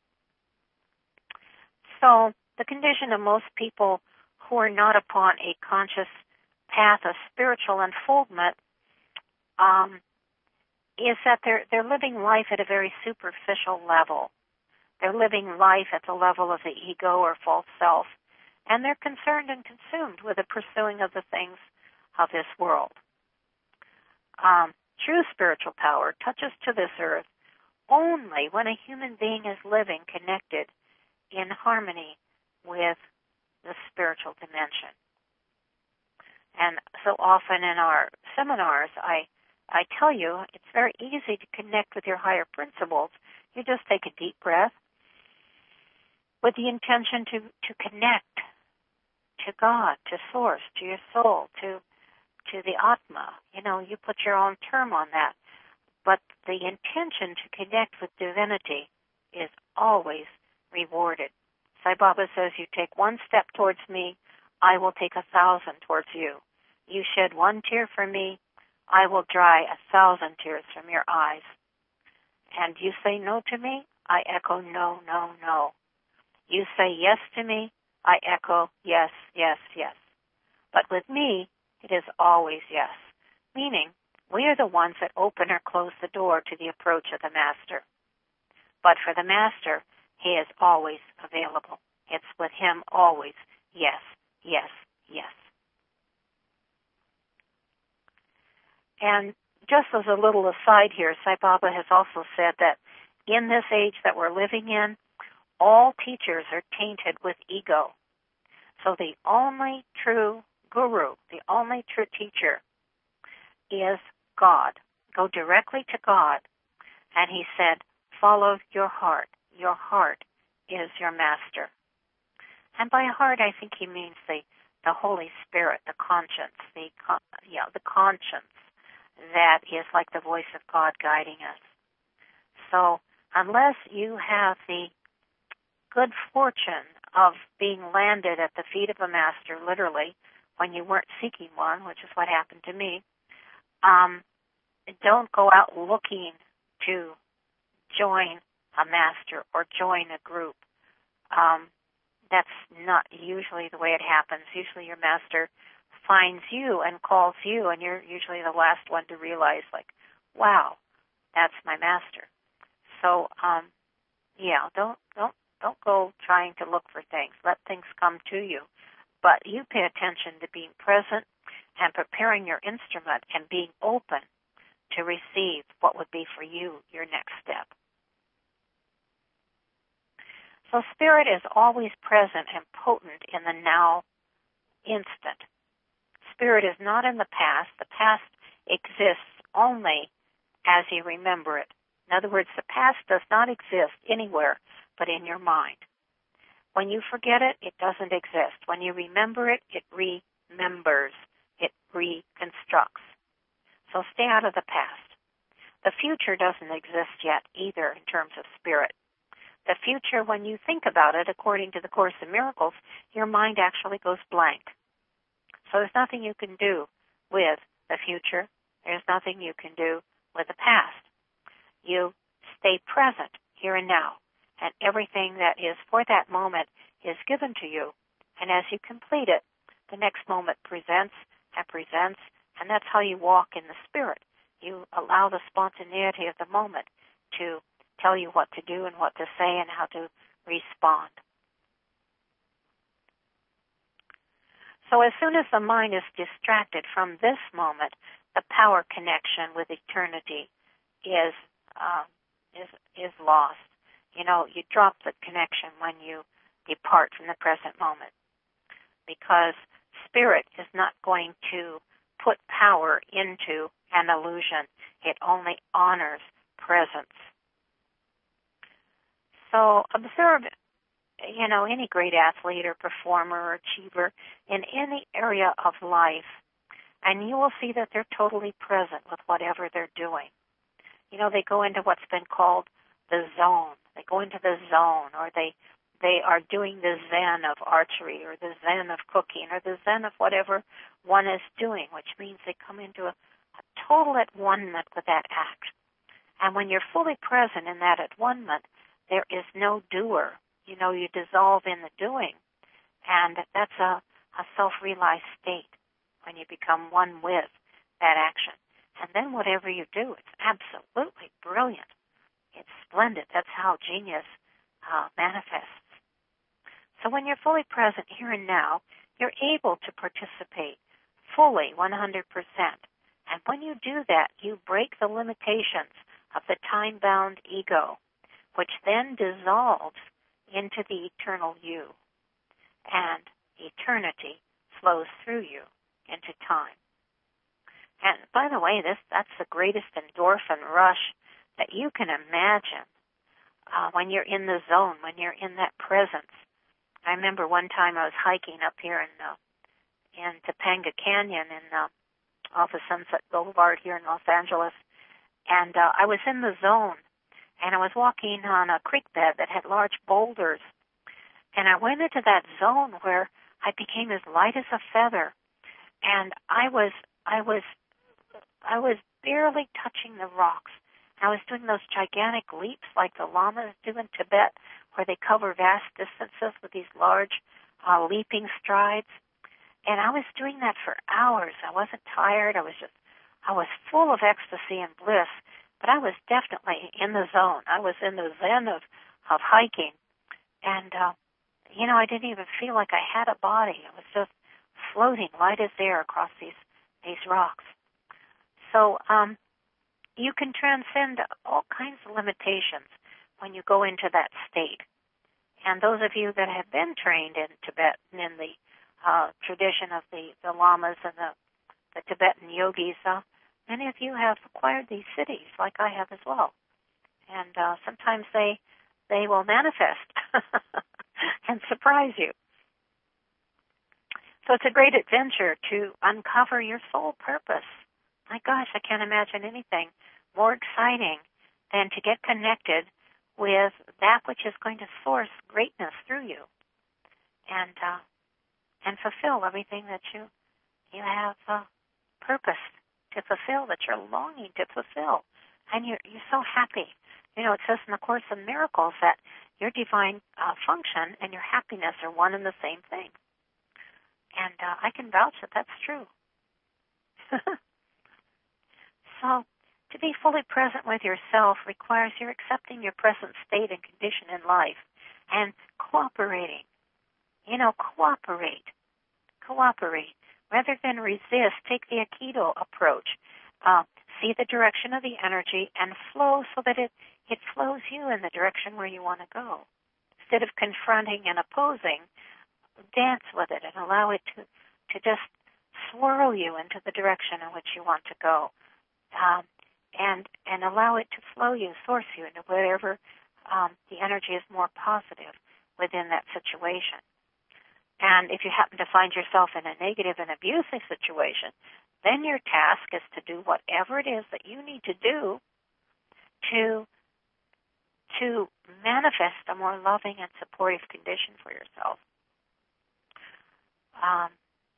So the condition of most people who are not upon a conscious path of spiritual unfoldment um, is that they're they're living life at a very superficial level. They're living life at the level of the ego or false self, and they're concerned and consumed with the pursuing of the things of this world. Um, true spiritual power touches to this earth only when a human being is living connected in harmony with the spiritual dimension. And so often in our seminars, I I tell you it's very easy to connect with your higher principles. You just take a deep breath with the intention to, to connect to God, to Source, to your soul, to to the Atma. You know, you put your own term on that. But the intention to connect with divinity is always rewarded. Sai Baba says, you take one step towards me, I will take a thousand towards you. You shed one tear for me, I will dry a thousand tears from your eyes. And you say no to me, I echo no, no, no. You say yes to me, I echo yes, yes, yes. But with me, it is always yes, meaning we are the ones that open or close the door to the approach of the Master. But for the Master, he is always available. It's with him always yes, yes, yes. And just as a little aside here, Sai Baba has also said that in this age that we're living in, all teachers are tainted with ego. So the only true guru, the only true teacher is God. Go directly to God. And he said, follow your heart. Your heart is your master. And by heart, I think he means the, the Holy Spirit, the conscience, the you know, the conscience that is like the voice of God guiding us. So unless you have the good fortune of being landed at the feet of a master, literally, when you weren't seeking one, which is what happened to me, um, don't go out looking to join a master or join a group. Um, that's not usually the way it happens. Usually your master finds you and calls you, and you're usually the last one to realize, like, wow, that's my master. So, um, yeah, don't don't don't go trying to look for things. Let things come to you. But you pay attention to being present and preparing your instrument and being open to receive what would be for you your next step. So spirit is always present and potent in the now instant. Spirit is not in the past. The past exists only as you remember it. In other words, the past does not exist anywhere but in your mind. When you forget it, it doesn't exist. When you remember it, it remembers. It reconstructs. So stay out of the past. The future doesn't exist yet either in terms of spirit. The future, when you think about it, according to the Course in Miracles, your mind actually goes blank. So there's nothing you can do with the future. There's nothing you can do with the past. You stay present here and now, and everything that is for that moment is given to you. And as you complete it, the next moment presents and presents, and that's how you walk in the spirit. You allow the spontaneity of the moment to tell you what to do and what to say and how to respond. So as soon as the mind is distracted from this moment, the power connection with eternity is uh, is is lost. You know, you drop the connection when you depart from the present moment, because spirit is not going to put power into an illusion. It only honors presence. So observe, you know, any great athlete or performer or achiever in any area of life, and you will see that they're totally present with whatever they're doing. You know, they go into what's been called the zone. They go into the zone, or they they are doing the zen of archery, or the zen of cooking, or the zen of whatever one is doing, which means they come into a, a total at one-ment with that act. And when you're fully present in that at one-ment, there is no doer. You know, you dissolve in the doing. And that's a, a self-realized state when you become one with that action. And then whatever you do, it's absolutely brilliant. It's splendid. That's how genius uh, manifests. So when you're fully present here and now, you're able to participate fully, one hundred percent. And when you do that, you break the limitations of the time-bound ego, which then dissolves into the eternal you. And eternity flows through you into time. And by the way, this that's the greatest endorphin rush that you can imagine uh, when you're in the zone, when you're in that presence. I remember one time I was hiking up here in uh, in Topanga Canyon in uh, off of Sunset Boulevard here in Los Angeles, and uh, I was in the zone, and I was walking on a creek bed that had large boulders, and I went into that zone where I became as light as a feather, and I was I was I was barely touching the rocks. I was doing those gigantic leaps like the lamas do in Tibet, where they cover vast distances with these large uh, leaping strides. And I was doing that for hours. I wasn't tired. I was just, I was full of ecstasy and bliss, but I was definitely in the zone. I was in the zen of, of hiking. And, uh, you know, I didn't even feel like I had a body. I was just floating light as air across these, these rocks. So, um, you can transcend all kinds of limitations when you go into that state. And those of you that have been trained in Tibet and in the uh, tradition of the, the lamas and the, the Tibetan yogis, uh, many of you have acquired these cities like I have as well. And uh, sometimes they they will manifest and surprise you. So it's a great adventure to uncover your soul purpose. My gosh, I can't imagine anything more exciting than to get connected with that which is going to source greatness through you, and uh, and fulfill everything that you you have uh, purposed to fulfill, that you're longing to fulfill, and you're you're so happy. You know, it says in the Course in Miracles that your divine uh, function and your happiness are one and the same thing, and uh, I can vouch that that's true. So, to be fully present with yourself requires your accepting your present state and condition in life and cooperating. You know, cooperate. Cooperate. Rather than resist, take the Aikido approach. Uh, see the direction of the energy and flow so that it, it flows you in the direction where you want to go. Instead of confronting and opposing, dance with it and allow it to, to just swirl you into the direction in which you want to go. Um, and and allow it to flow you, source you into wherever um, the energy is more positive within that situation. And if you happen to find yourself in a negative and abusive situation, then your task is to do whatever it is that you need to do to to manifest a more loving and supportive condition for yourself. Um,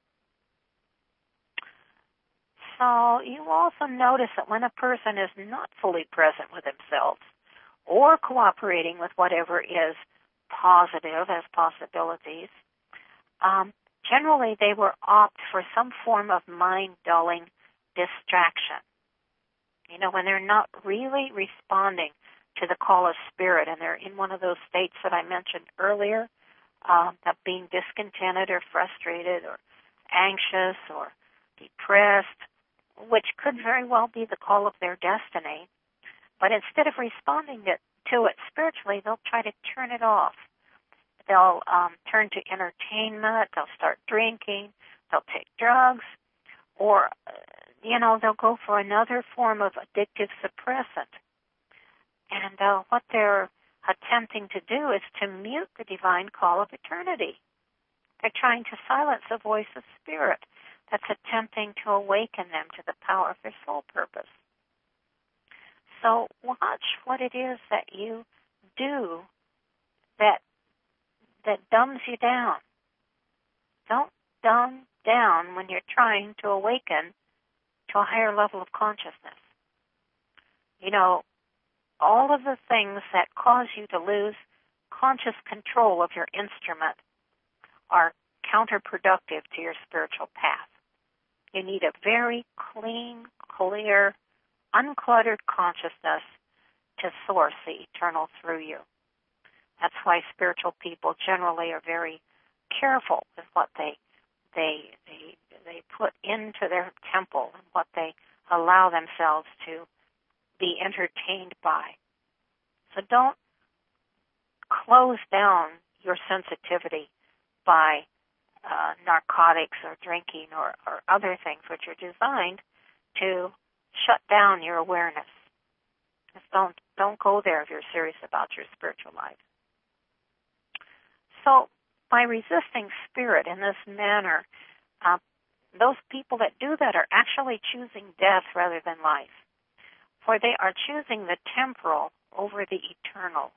So you also notice that when a person is not fully present with themselves or cooperating with whatever is positive as possibilities, um, generally they will opt for some form of mind-dulling distraction. You know, when they're not really responding to the call of spirit and they're in one of those states that I mentioned earlier, um, of being discontented or frustrated or anxious or depressed, which could very well be the call of their destiny. But instead of responding to, to it spiritually, they'll try to turn it off. They'll um, turn to entertainment. They'll start drinking. They'll take drugs. Or, you know, they'll go for another form of addictive suppressant. And uh, what they're attempting to do is to mute the divine call of eternity. They're trying to silence the voice of spirit that's attempting to awaken them to the power of their soul purpose. So watch what it is that you do that that dumbs you down. Don't dumb down when you're trying to awaken to a higher level of consciousness. You know, all of the things that cause you to lose conscious control of your instrument are counterproductive to your spiritual path. You need a very clean, clear, uncluttered consciousness to source the eternal through you. That's why spiritual people generally are very careful with what they they they they put into their temple and what they allow themselves to be entertained by. So don't close down your sensitivity by uh, narcotics or drinking or, or other things which are designed to shut down your awareness. Just don't don't go there if you're serious about your spiritual life. So by resisting spirit in this manner, uh, those people that do that are actually choosing death rather than life, for they are choosing the temporal over the eternal.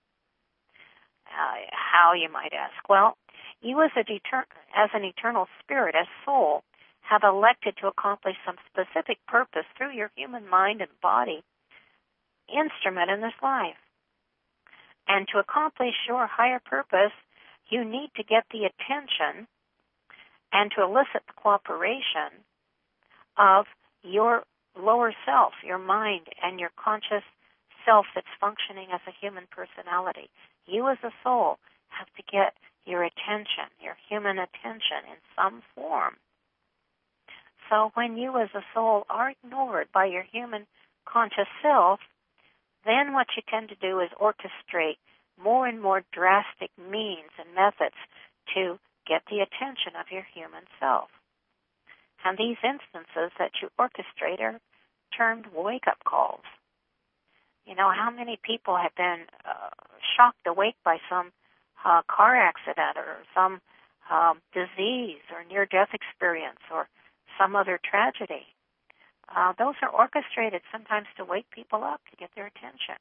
Uh, how, you might ask? Well, you as, a deter- as an eternal spirit, as soul, have elected to accomplish some specific purpose through your human mind and body instrument in this life. And to accomplish your higher purpose, you need to get the attention and to elicit the cooperation of your lower self, your mind, and your conscious self that's functioning as a human personality. You as a soul have to get your attention, your human attention in some form. So when you as a soul are ignored by your human conscious self, then what you tend to do is orchestrate more and more drastic means and methods to get the attention of your human self. And these instances that you orchestrate are termed wake-up calls. You know, how many people have been uh, shocked awake by some uh, car accident or some um, disease or near-death experience or some other tragedy? Uh, those are orchestrated sometimes to wake people up, to get their attention.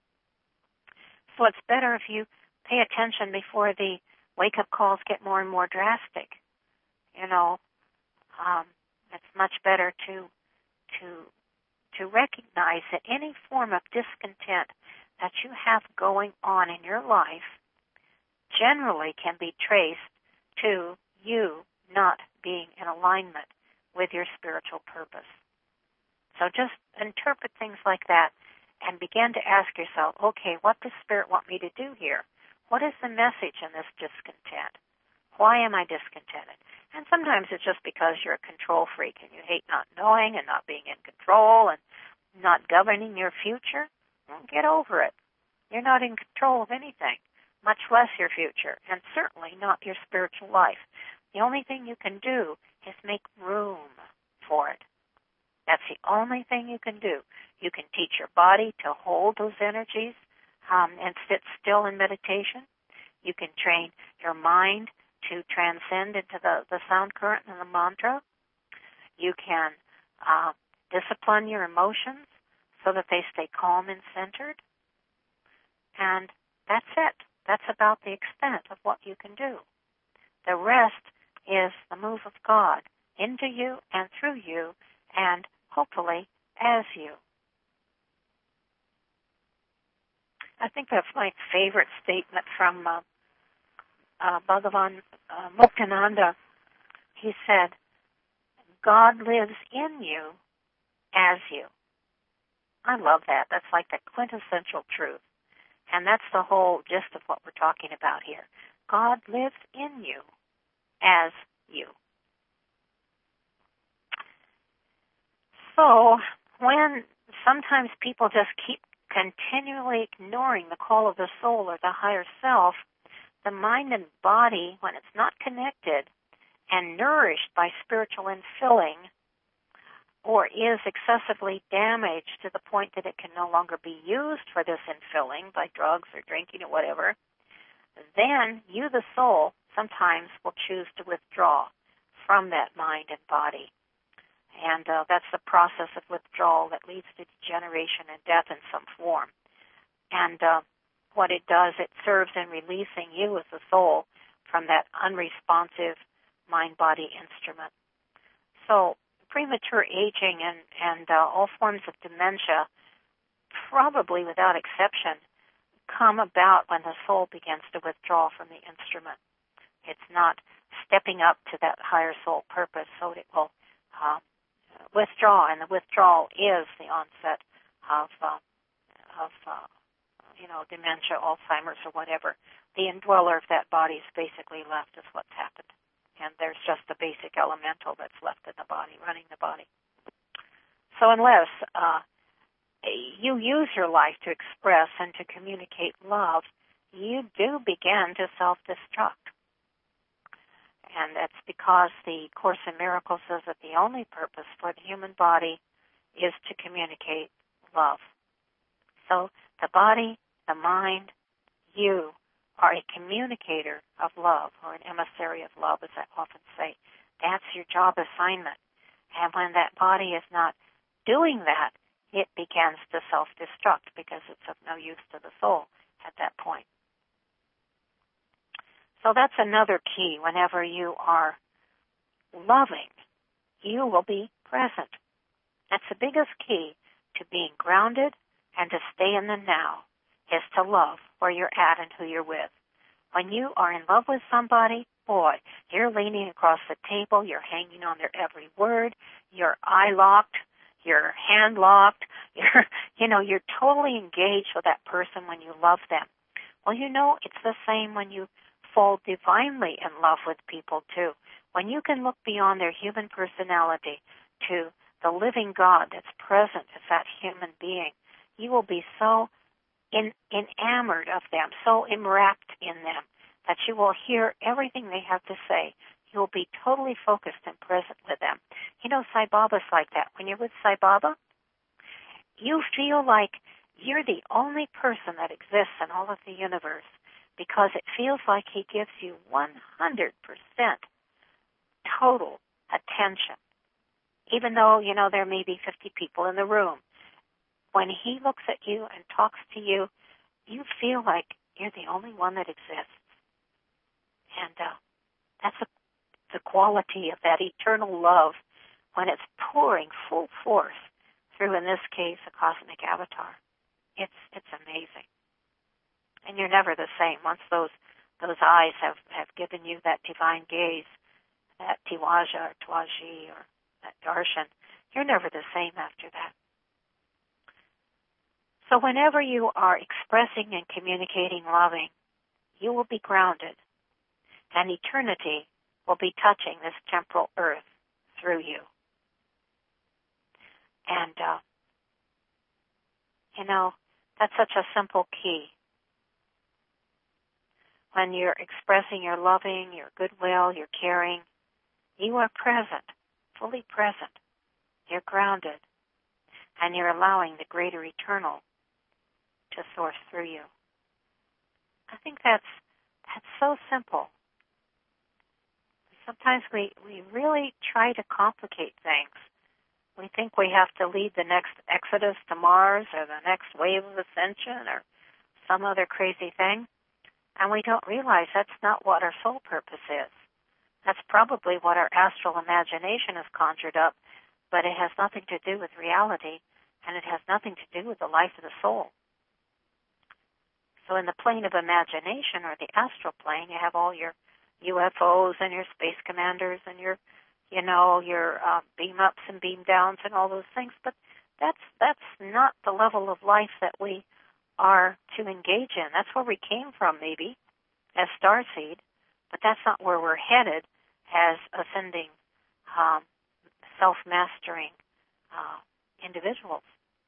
So it's better if you pay attention before the wake-up calls get more and more drastic. You know, um, it's much better to to to recognize that any form of discontent that you have going on in your life generally can be traced to you not being in alignment with your spiritual purpose. So just interpret things like that and begin to ask yourself, okay, what does Spirit want me to do here? What is the message in this discontent? Why am I discontented? And sometimes it's just because you're a control freak and you hate not knowing and not being in control and not governing your future. Well, get over it. You're not in control of anything, much less your future, and certainly not your spiritual life. The only thing you can do is make room for it. That's the only thing you can do. You can teach your body to hold those energies um, and sit still in meditation. You can train your mind to transcend into the, the sound current and the mantra. You can uh, discipline your emotions so that they stay calm and centered. And that's it. That's about the extent of what you can do. The rest is the move of God into you and through you and hopefully as you. I think that's my favorite statement from uh, uh, Bhagavan uh, Muktananda. He said, God lives in you as you. I love that. That's like the quintessential truth. And that's the whole gist of what we're talking about here. God lives in you as you. So when sometimes people just keep continually ignoring the call of the soul or the higher self, the mind and body, when it's not connected and nourished by spiritual infilling, or is excessively damaged to the point that it can no longer be used for this infilling by drugs or drinking or whatever, then you, the soul, sometimes will choose to withdraw from that mind and body. And uh, that's the process of withdrawal that leads to degeneration and death in some form. And uh, what it does, it serves in releasing you as a soul from that unresponsive mind-body instrument. So premature aging and, and uh, all forms of dementia probably without exception, come about when the soul begins to withdraw from the instrument. It's not stepping up to that higher soul purpose, so it will uh, withdraw, and the withdrawal is the onset of, uh, of uh, you know, dementia, Alzheimer's, or whatever. The indweller of that body is basically left is what's happened. And there's just a basic elemental that's left in the body, running the body. So unless uh, you use your life to express and to communicate love, you do begin to self-destruct. And that's because the Course in Miracles says that the only purpose for the human body is to communicate love. So the body, the mind, you are a communicator of love, or an emissary of love, as I often say. That's your job assignment. And when that body is not doing that, it begins to self-destruct because it's of no use to the soul at that point. So that's another key. Whenever you are loving, you will be present. That's the biggest key to being grounded and to stay in the now, is to love where you're at and who you're with. When you are in love with somebody, boy, you're leaning across the table, you're hanging on their every word, you're eye locked, you're hand locked, you're, you know, you're totally engaged with that person when you love them. Well, you know, it's the same when you fall divinely in love with people too. When you can look beyond their human personality to the living God that's present as that human being, you will be so in, enamored of them, so enwrapped in them, that you will hear everything they have to say. You will be totally focused and present with them. You know, Sai Baba's like that. When you're with Sai Baba, you feel like you're the only person that exists in all of the universe, because it feels like he gives you one hundred percent total attention. Even though, you know, there may be fifty people in the room, when he looks at you and talks to you, you feel like you're the only one that exists. And uh, that's a, the quality of that eternal love when it's pouring full force through, in this case, a cosmic avatar. It's it's amazing. And you're never the same. Once those those eyes have, have given you that divine gaze, that Tiwaja or Twaji or that darshan, you're never the same after that. So whenever you are expressing and communicating loving, you will be grounded, and eternity will be touching this temporal earth through you. And, uh, you know, that's such a simple key. When you're expressing your loving, your goodwill, your caring, you are present, fully present. You're grounded, and you're allowing the greater eternal to source through you. I think that's that's so simple. Sometimes we, we really try to complicate things. We think we have to lead the next exodus to Mars or the next wave of ascension or some other crazy thing. And we don't realize that's not what our soul purpose is. That's probably what our astral imagination has conjured up, but it has nothing to do with reality, and it has nothing to do with the life of the soul. So in the plane of imagination, or the astral plane, you have all your U F Os and your space commanders and your, you know, your uh, beam ups and beam downs and all those things. But that's that's not the level of life that we are to engage in. That's where we came from, maybe, as starseed, but that's not where we're headed as ascending, um, self-mastering uh, individuals.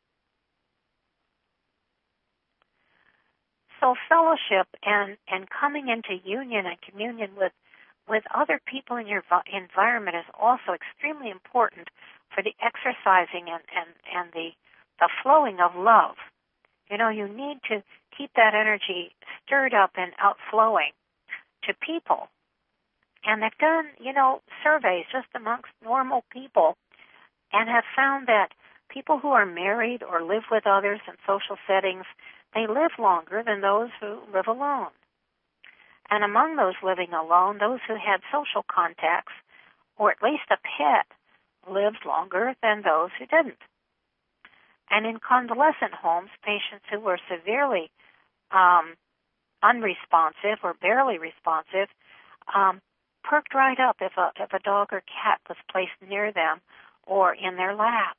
So fellowship and, and coming into union and communion with, with other people in your environment is also extremely important for the exercising and, and, and the, the flowing of love. You know, you need to keep that energy stirred up and outflowing to people. And they've done, you know, surveys just amongst normal people and have found that people who are married or live with others in social settings, they live longer than those who live alone. And among those living alone, those who had social contacts, or at least a pet, lived longer than those who didn't. And in convalescent homes, patients who were severely um, unresponsive or barely responsive um, perked right up if a, if a dog or cat was placed near them or in their lap.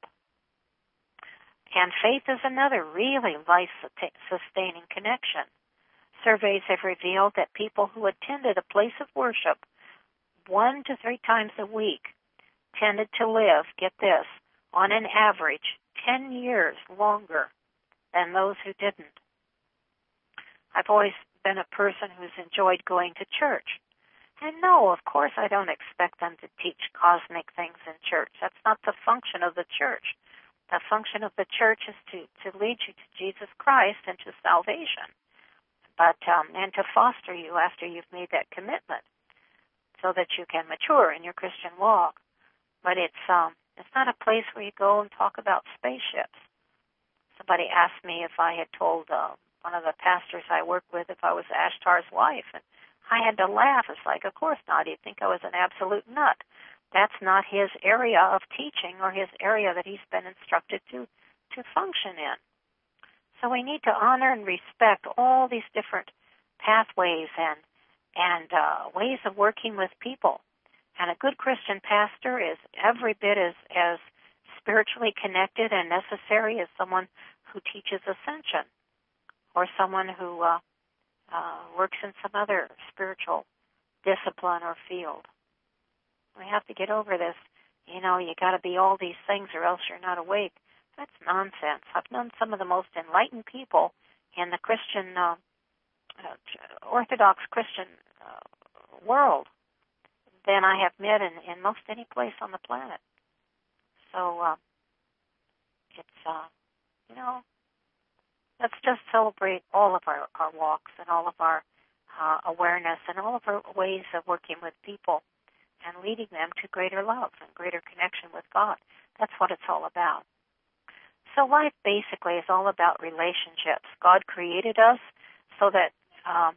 And faith is another really life-sustaining connection. Surveys have revealed that people who attended a place of worship one to three times a week tended to live, get this, on an average, ten years longer than those who didn't. I've always been a person who's enjoyed going to church. And no, of course I don't expect them to teach cosmic things in church. That's not the function of the church. The function of the church is to, to lead you to Jesus Christ and to salvation, but um, and to foster you after you've made that commitment so that you can mature in your Christian walk. But it's um, it's not a place where you go and talk about spaceships. Somebody asked me if I had told uh, one of the pastors I work with if I was Ashtar's wife, and I had to laugh. It's like, of course not. He'd think I was an absolute nut. That's not his area of teaching or his area that he's been instructed to, to function in. So we need to honor and respect all these different pathways and and uh, ways of working with people. And a good Christian pastor is every bit as, as spiritually connected and necessary as someone who teaches ascension or someone who uh, uh, works in some other spiritual discipline or field. We have to get over this, you know, you got to be all these things or else you're not awake. That's nonsense. I've known some of the most enlightened people in the Christian, uh, uh, Orthodox Christian uh, world than I have met in, in most any place on the planet. So uh, it's, uh, you know, let's just celebrate all of our, our walks and all of our uh, awareness and all of our ways of working with people and leading them to greater love and greater connection with God. That's what it's all about. So life basically is all about relationships. God created us so that um,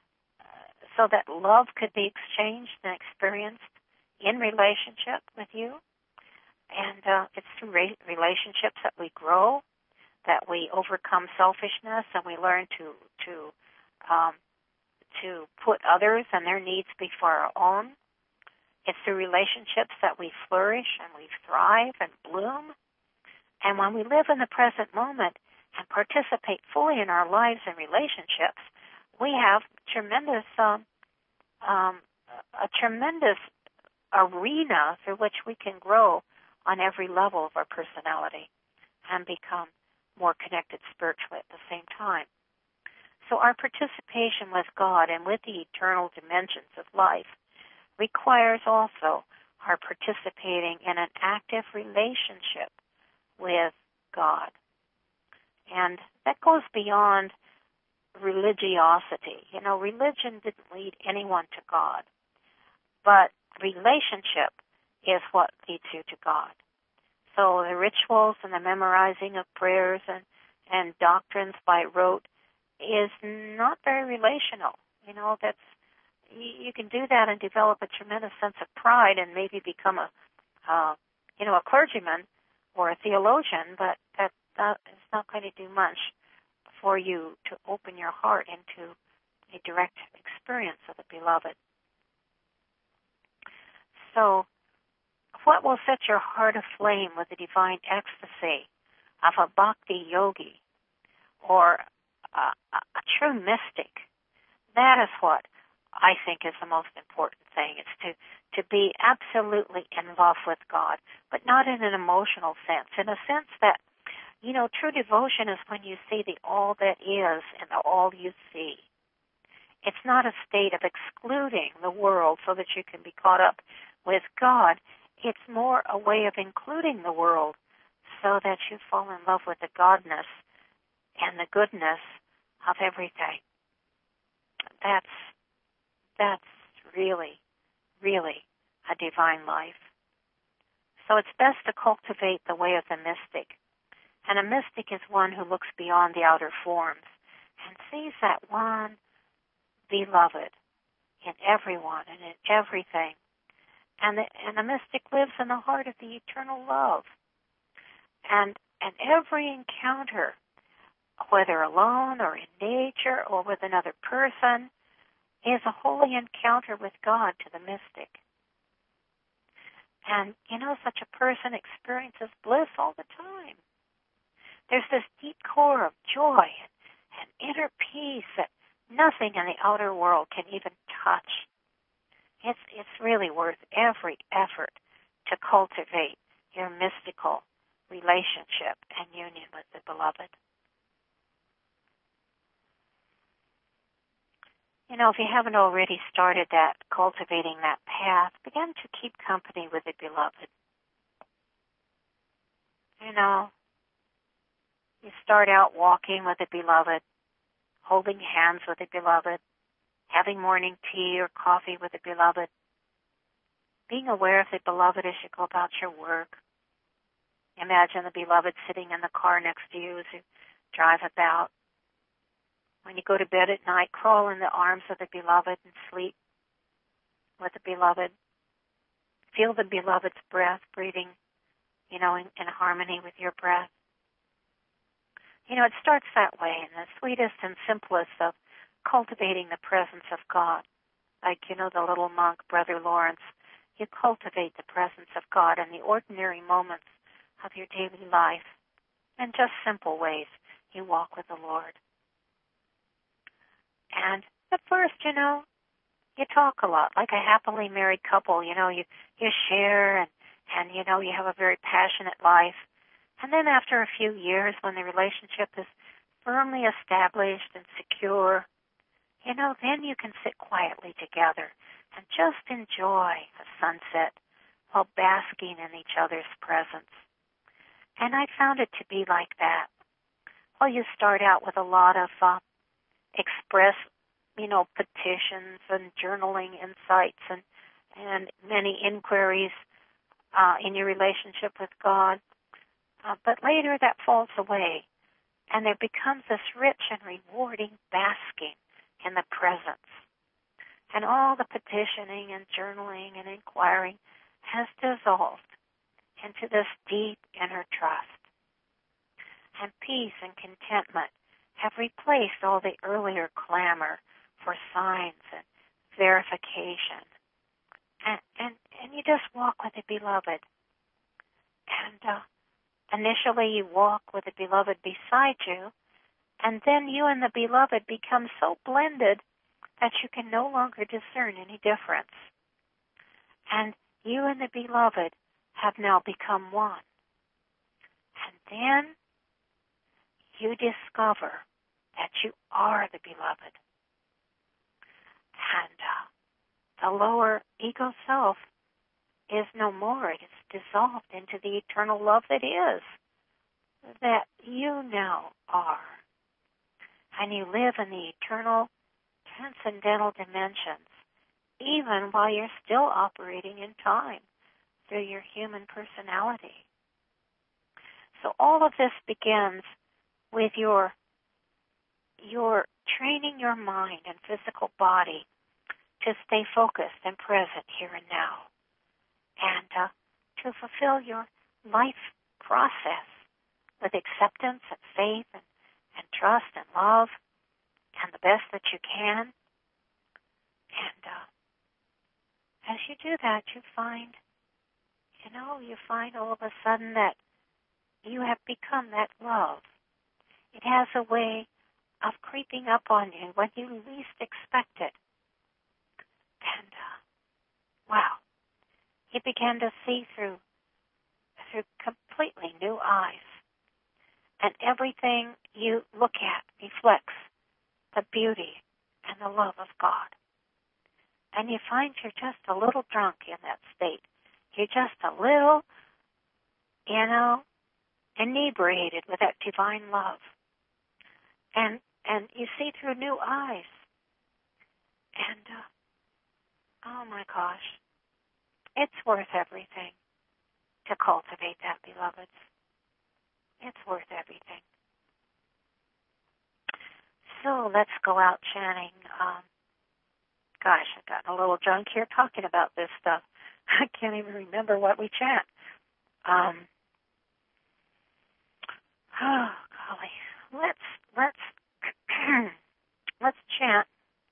so that love could be exchanged and experienced in relationship with you. And uh, it's through re- relationships that we grow, that we overcome selfishness, and we learn to to um, to put others and their needs before our own. It's through relationships that we flourish and we thrive and bloom. And when we live in the present moment and participate fully in our lives and relationships, we have tremendous, um, um, a tremendous arena through which we can grow on every level of our personality and become more connected spiritually at the same time. So our participation with God and with the eternal dimensions of life requires also our participating in an active relationship with God. And that goes beyond religiosity. You know, religion didn't lead anyone to God, but relationship is what leads you to God. So the rituals and the memorizing of prayers and, and doctrines by rote is not very relational. You know, that's you can do that and develop a tremendous sense of pride and maybe become a, uh, you know, a clergyman or a theologian, but that, that is not going to do much for you to open your heart into a direct experience of the beloved. So, what will set your heart aflame with the divine ecstasy of a bhakti yogi or a, a true mystic? That is what I think is the most important thing. It's to, to be absolutely in love with God, but not in an emotional sense, in a sense that, you know, true devotion is when you see the all that is and the all you see. It's not a state of excluding the world so that you can be caught up with God. It's more a way of including the world so that you fall in love with the godness and the goodness of everything. That's That's really, really a divine life. So it's best to cultivate the way of the mystic. And a mystic is one who looks beyond the outer forms and sees that one beloved in everyone and in everything. And the, and the mystic lives in the heart of the eternal love. And And every encounter, whether alone or in nature or with another person, is a holy encounter with God to the mystic. And, you know, such a person experiences bliss all the time. There's this deep core of joy and, and inner peace that nothing in the outer world can even touch. It's, it's really worth every effort to cultivate your mystical relationship and union with the beloved. You know, if you haven't already started that, cultivating that path, begin to keep company with the beloved. You know, you start out walking with the beloved, holding hands with the beloved, having morning tea or coffee with the beloved, being aware of the beloved as you go about your work. Imagine the beloved sitting in the car next to you as you drive about. When you go to bed at night, crawl in the arms of the beloved and sleep with the beloved. Feel the beloved's breath breathing, you know, in, in harmony with your breath. You know, it starts that way in the sweetest and simplest of cultivating the presence of God. Like, you know, the little monk, Brother Lawrence, you cultivate the presence of God in the ordinary moments of your daily life. In just simple ways, you walk with the Lord. And at first, you know, you talk a lot, like a happily married couple. You know, you, you share and, and, you know, you have a very passionate life. And then after a few years, when the relationship is firmly established and secure, you know, then you can sit quietly together and just enjoy a sunset while basking in each other's presence. And I found it to be like that. Well, you start out with a lot of uh, express, you know, petitions and journaling insights and, and many inquiries uh, in your relationship with God. Uh, but later that falls away, and there becomes this rich and rewarding basking in the presence. And all the petitioning and journaling and inquiring has dissolved into this deep inner trust. And peace and contentment have replaced all the earlier clamor for signs and verification. And, and, and you just walk with the beloved. And uh, initially you walk with the beloved beside you, and then you and the beloved become so blended that you can no longer discern any difference. And you and the beloved have now become one. And then you discover that you are the beloved. And uh, the lower ego self is no more. It is dissolved into the eternal love that is, that you now are. And you live in the eternal, transcendental dimensions, even while you're still operating in time through your human personality. So all of this begins with your your training your mind and physical body to stay focused and present here and now, and uh, to fulfill your life process with acceptance and faith and, and trust and love and the best that you can. And uh, as you do that, you find, you know, you find all of a sudden that you have become that love. It has a way of creeping up on you when you least expect it. And, uh, wow, you begin to see through, through completely new eyes. And everything you look at reflects the beauty and the love of God. And you find you're just a little drunk in that state. You're just a little, you know, inebriated with that divine love. And and you see through new eyes. And, uh, oh my gosh, it's worth everything to cultivate that, beloveds. It's worth everything. So let's go out chanting. Um, gosh, I've gotten a little drunk here talking about this stuff. I can't even remember what we chant. Um, Oh, golly. Let's, let's, let's chant.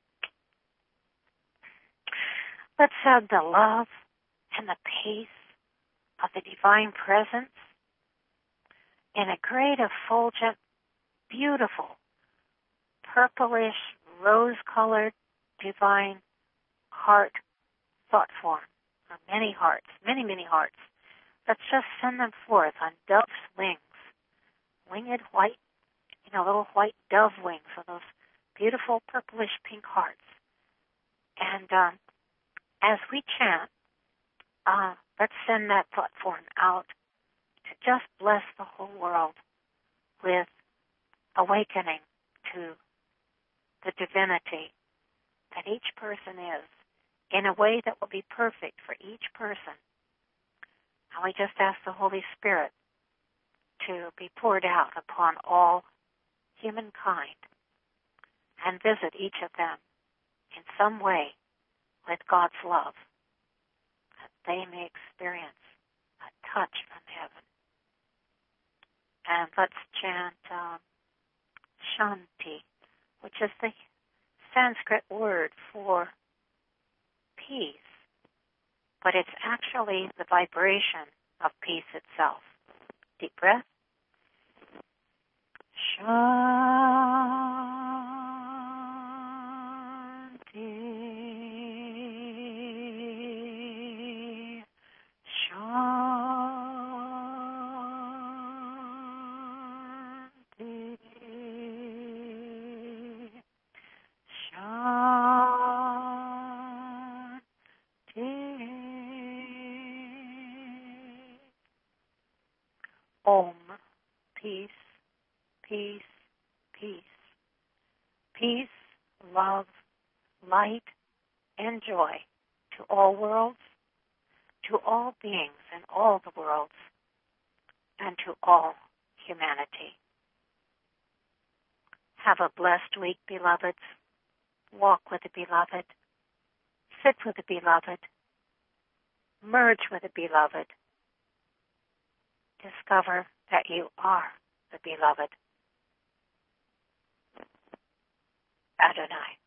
Let's have the love and the peace of the divine presence in a great effulgent, beautiful, purplish, rose-colored, divine heart thought form, or many hearts, many, many hearts. Let's just send them forth on dove's wings, winged white, you know, little white dove wings of those beautiful purplish pink hearts. And um, as we chant, uh, let's send that thought form out to just bless the whole world with awakening to the divinity that each person is in a way that will be perfect for each person. And we just ask the Holy Spirit to be poured out upon all humankind and visit each of them in some way with God's love, that they may experience a touch from heaven. And let's chant um, Shanti, which is the Sanskrit word for peace, but it's actually the vibration of peace itself. Deep breath. Shanti. Shanti. Shanti. Om. Peace. Peace, peace, peace, love, light, and joy to all worlds, to all beings in all the worlds, and to all humanity. Have a blessed week, beloveds. Walk with the beloved. Sit with the beloved. Merge with the beloved. Discover that you are the beloved. Adonai.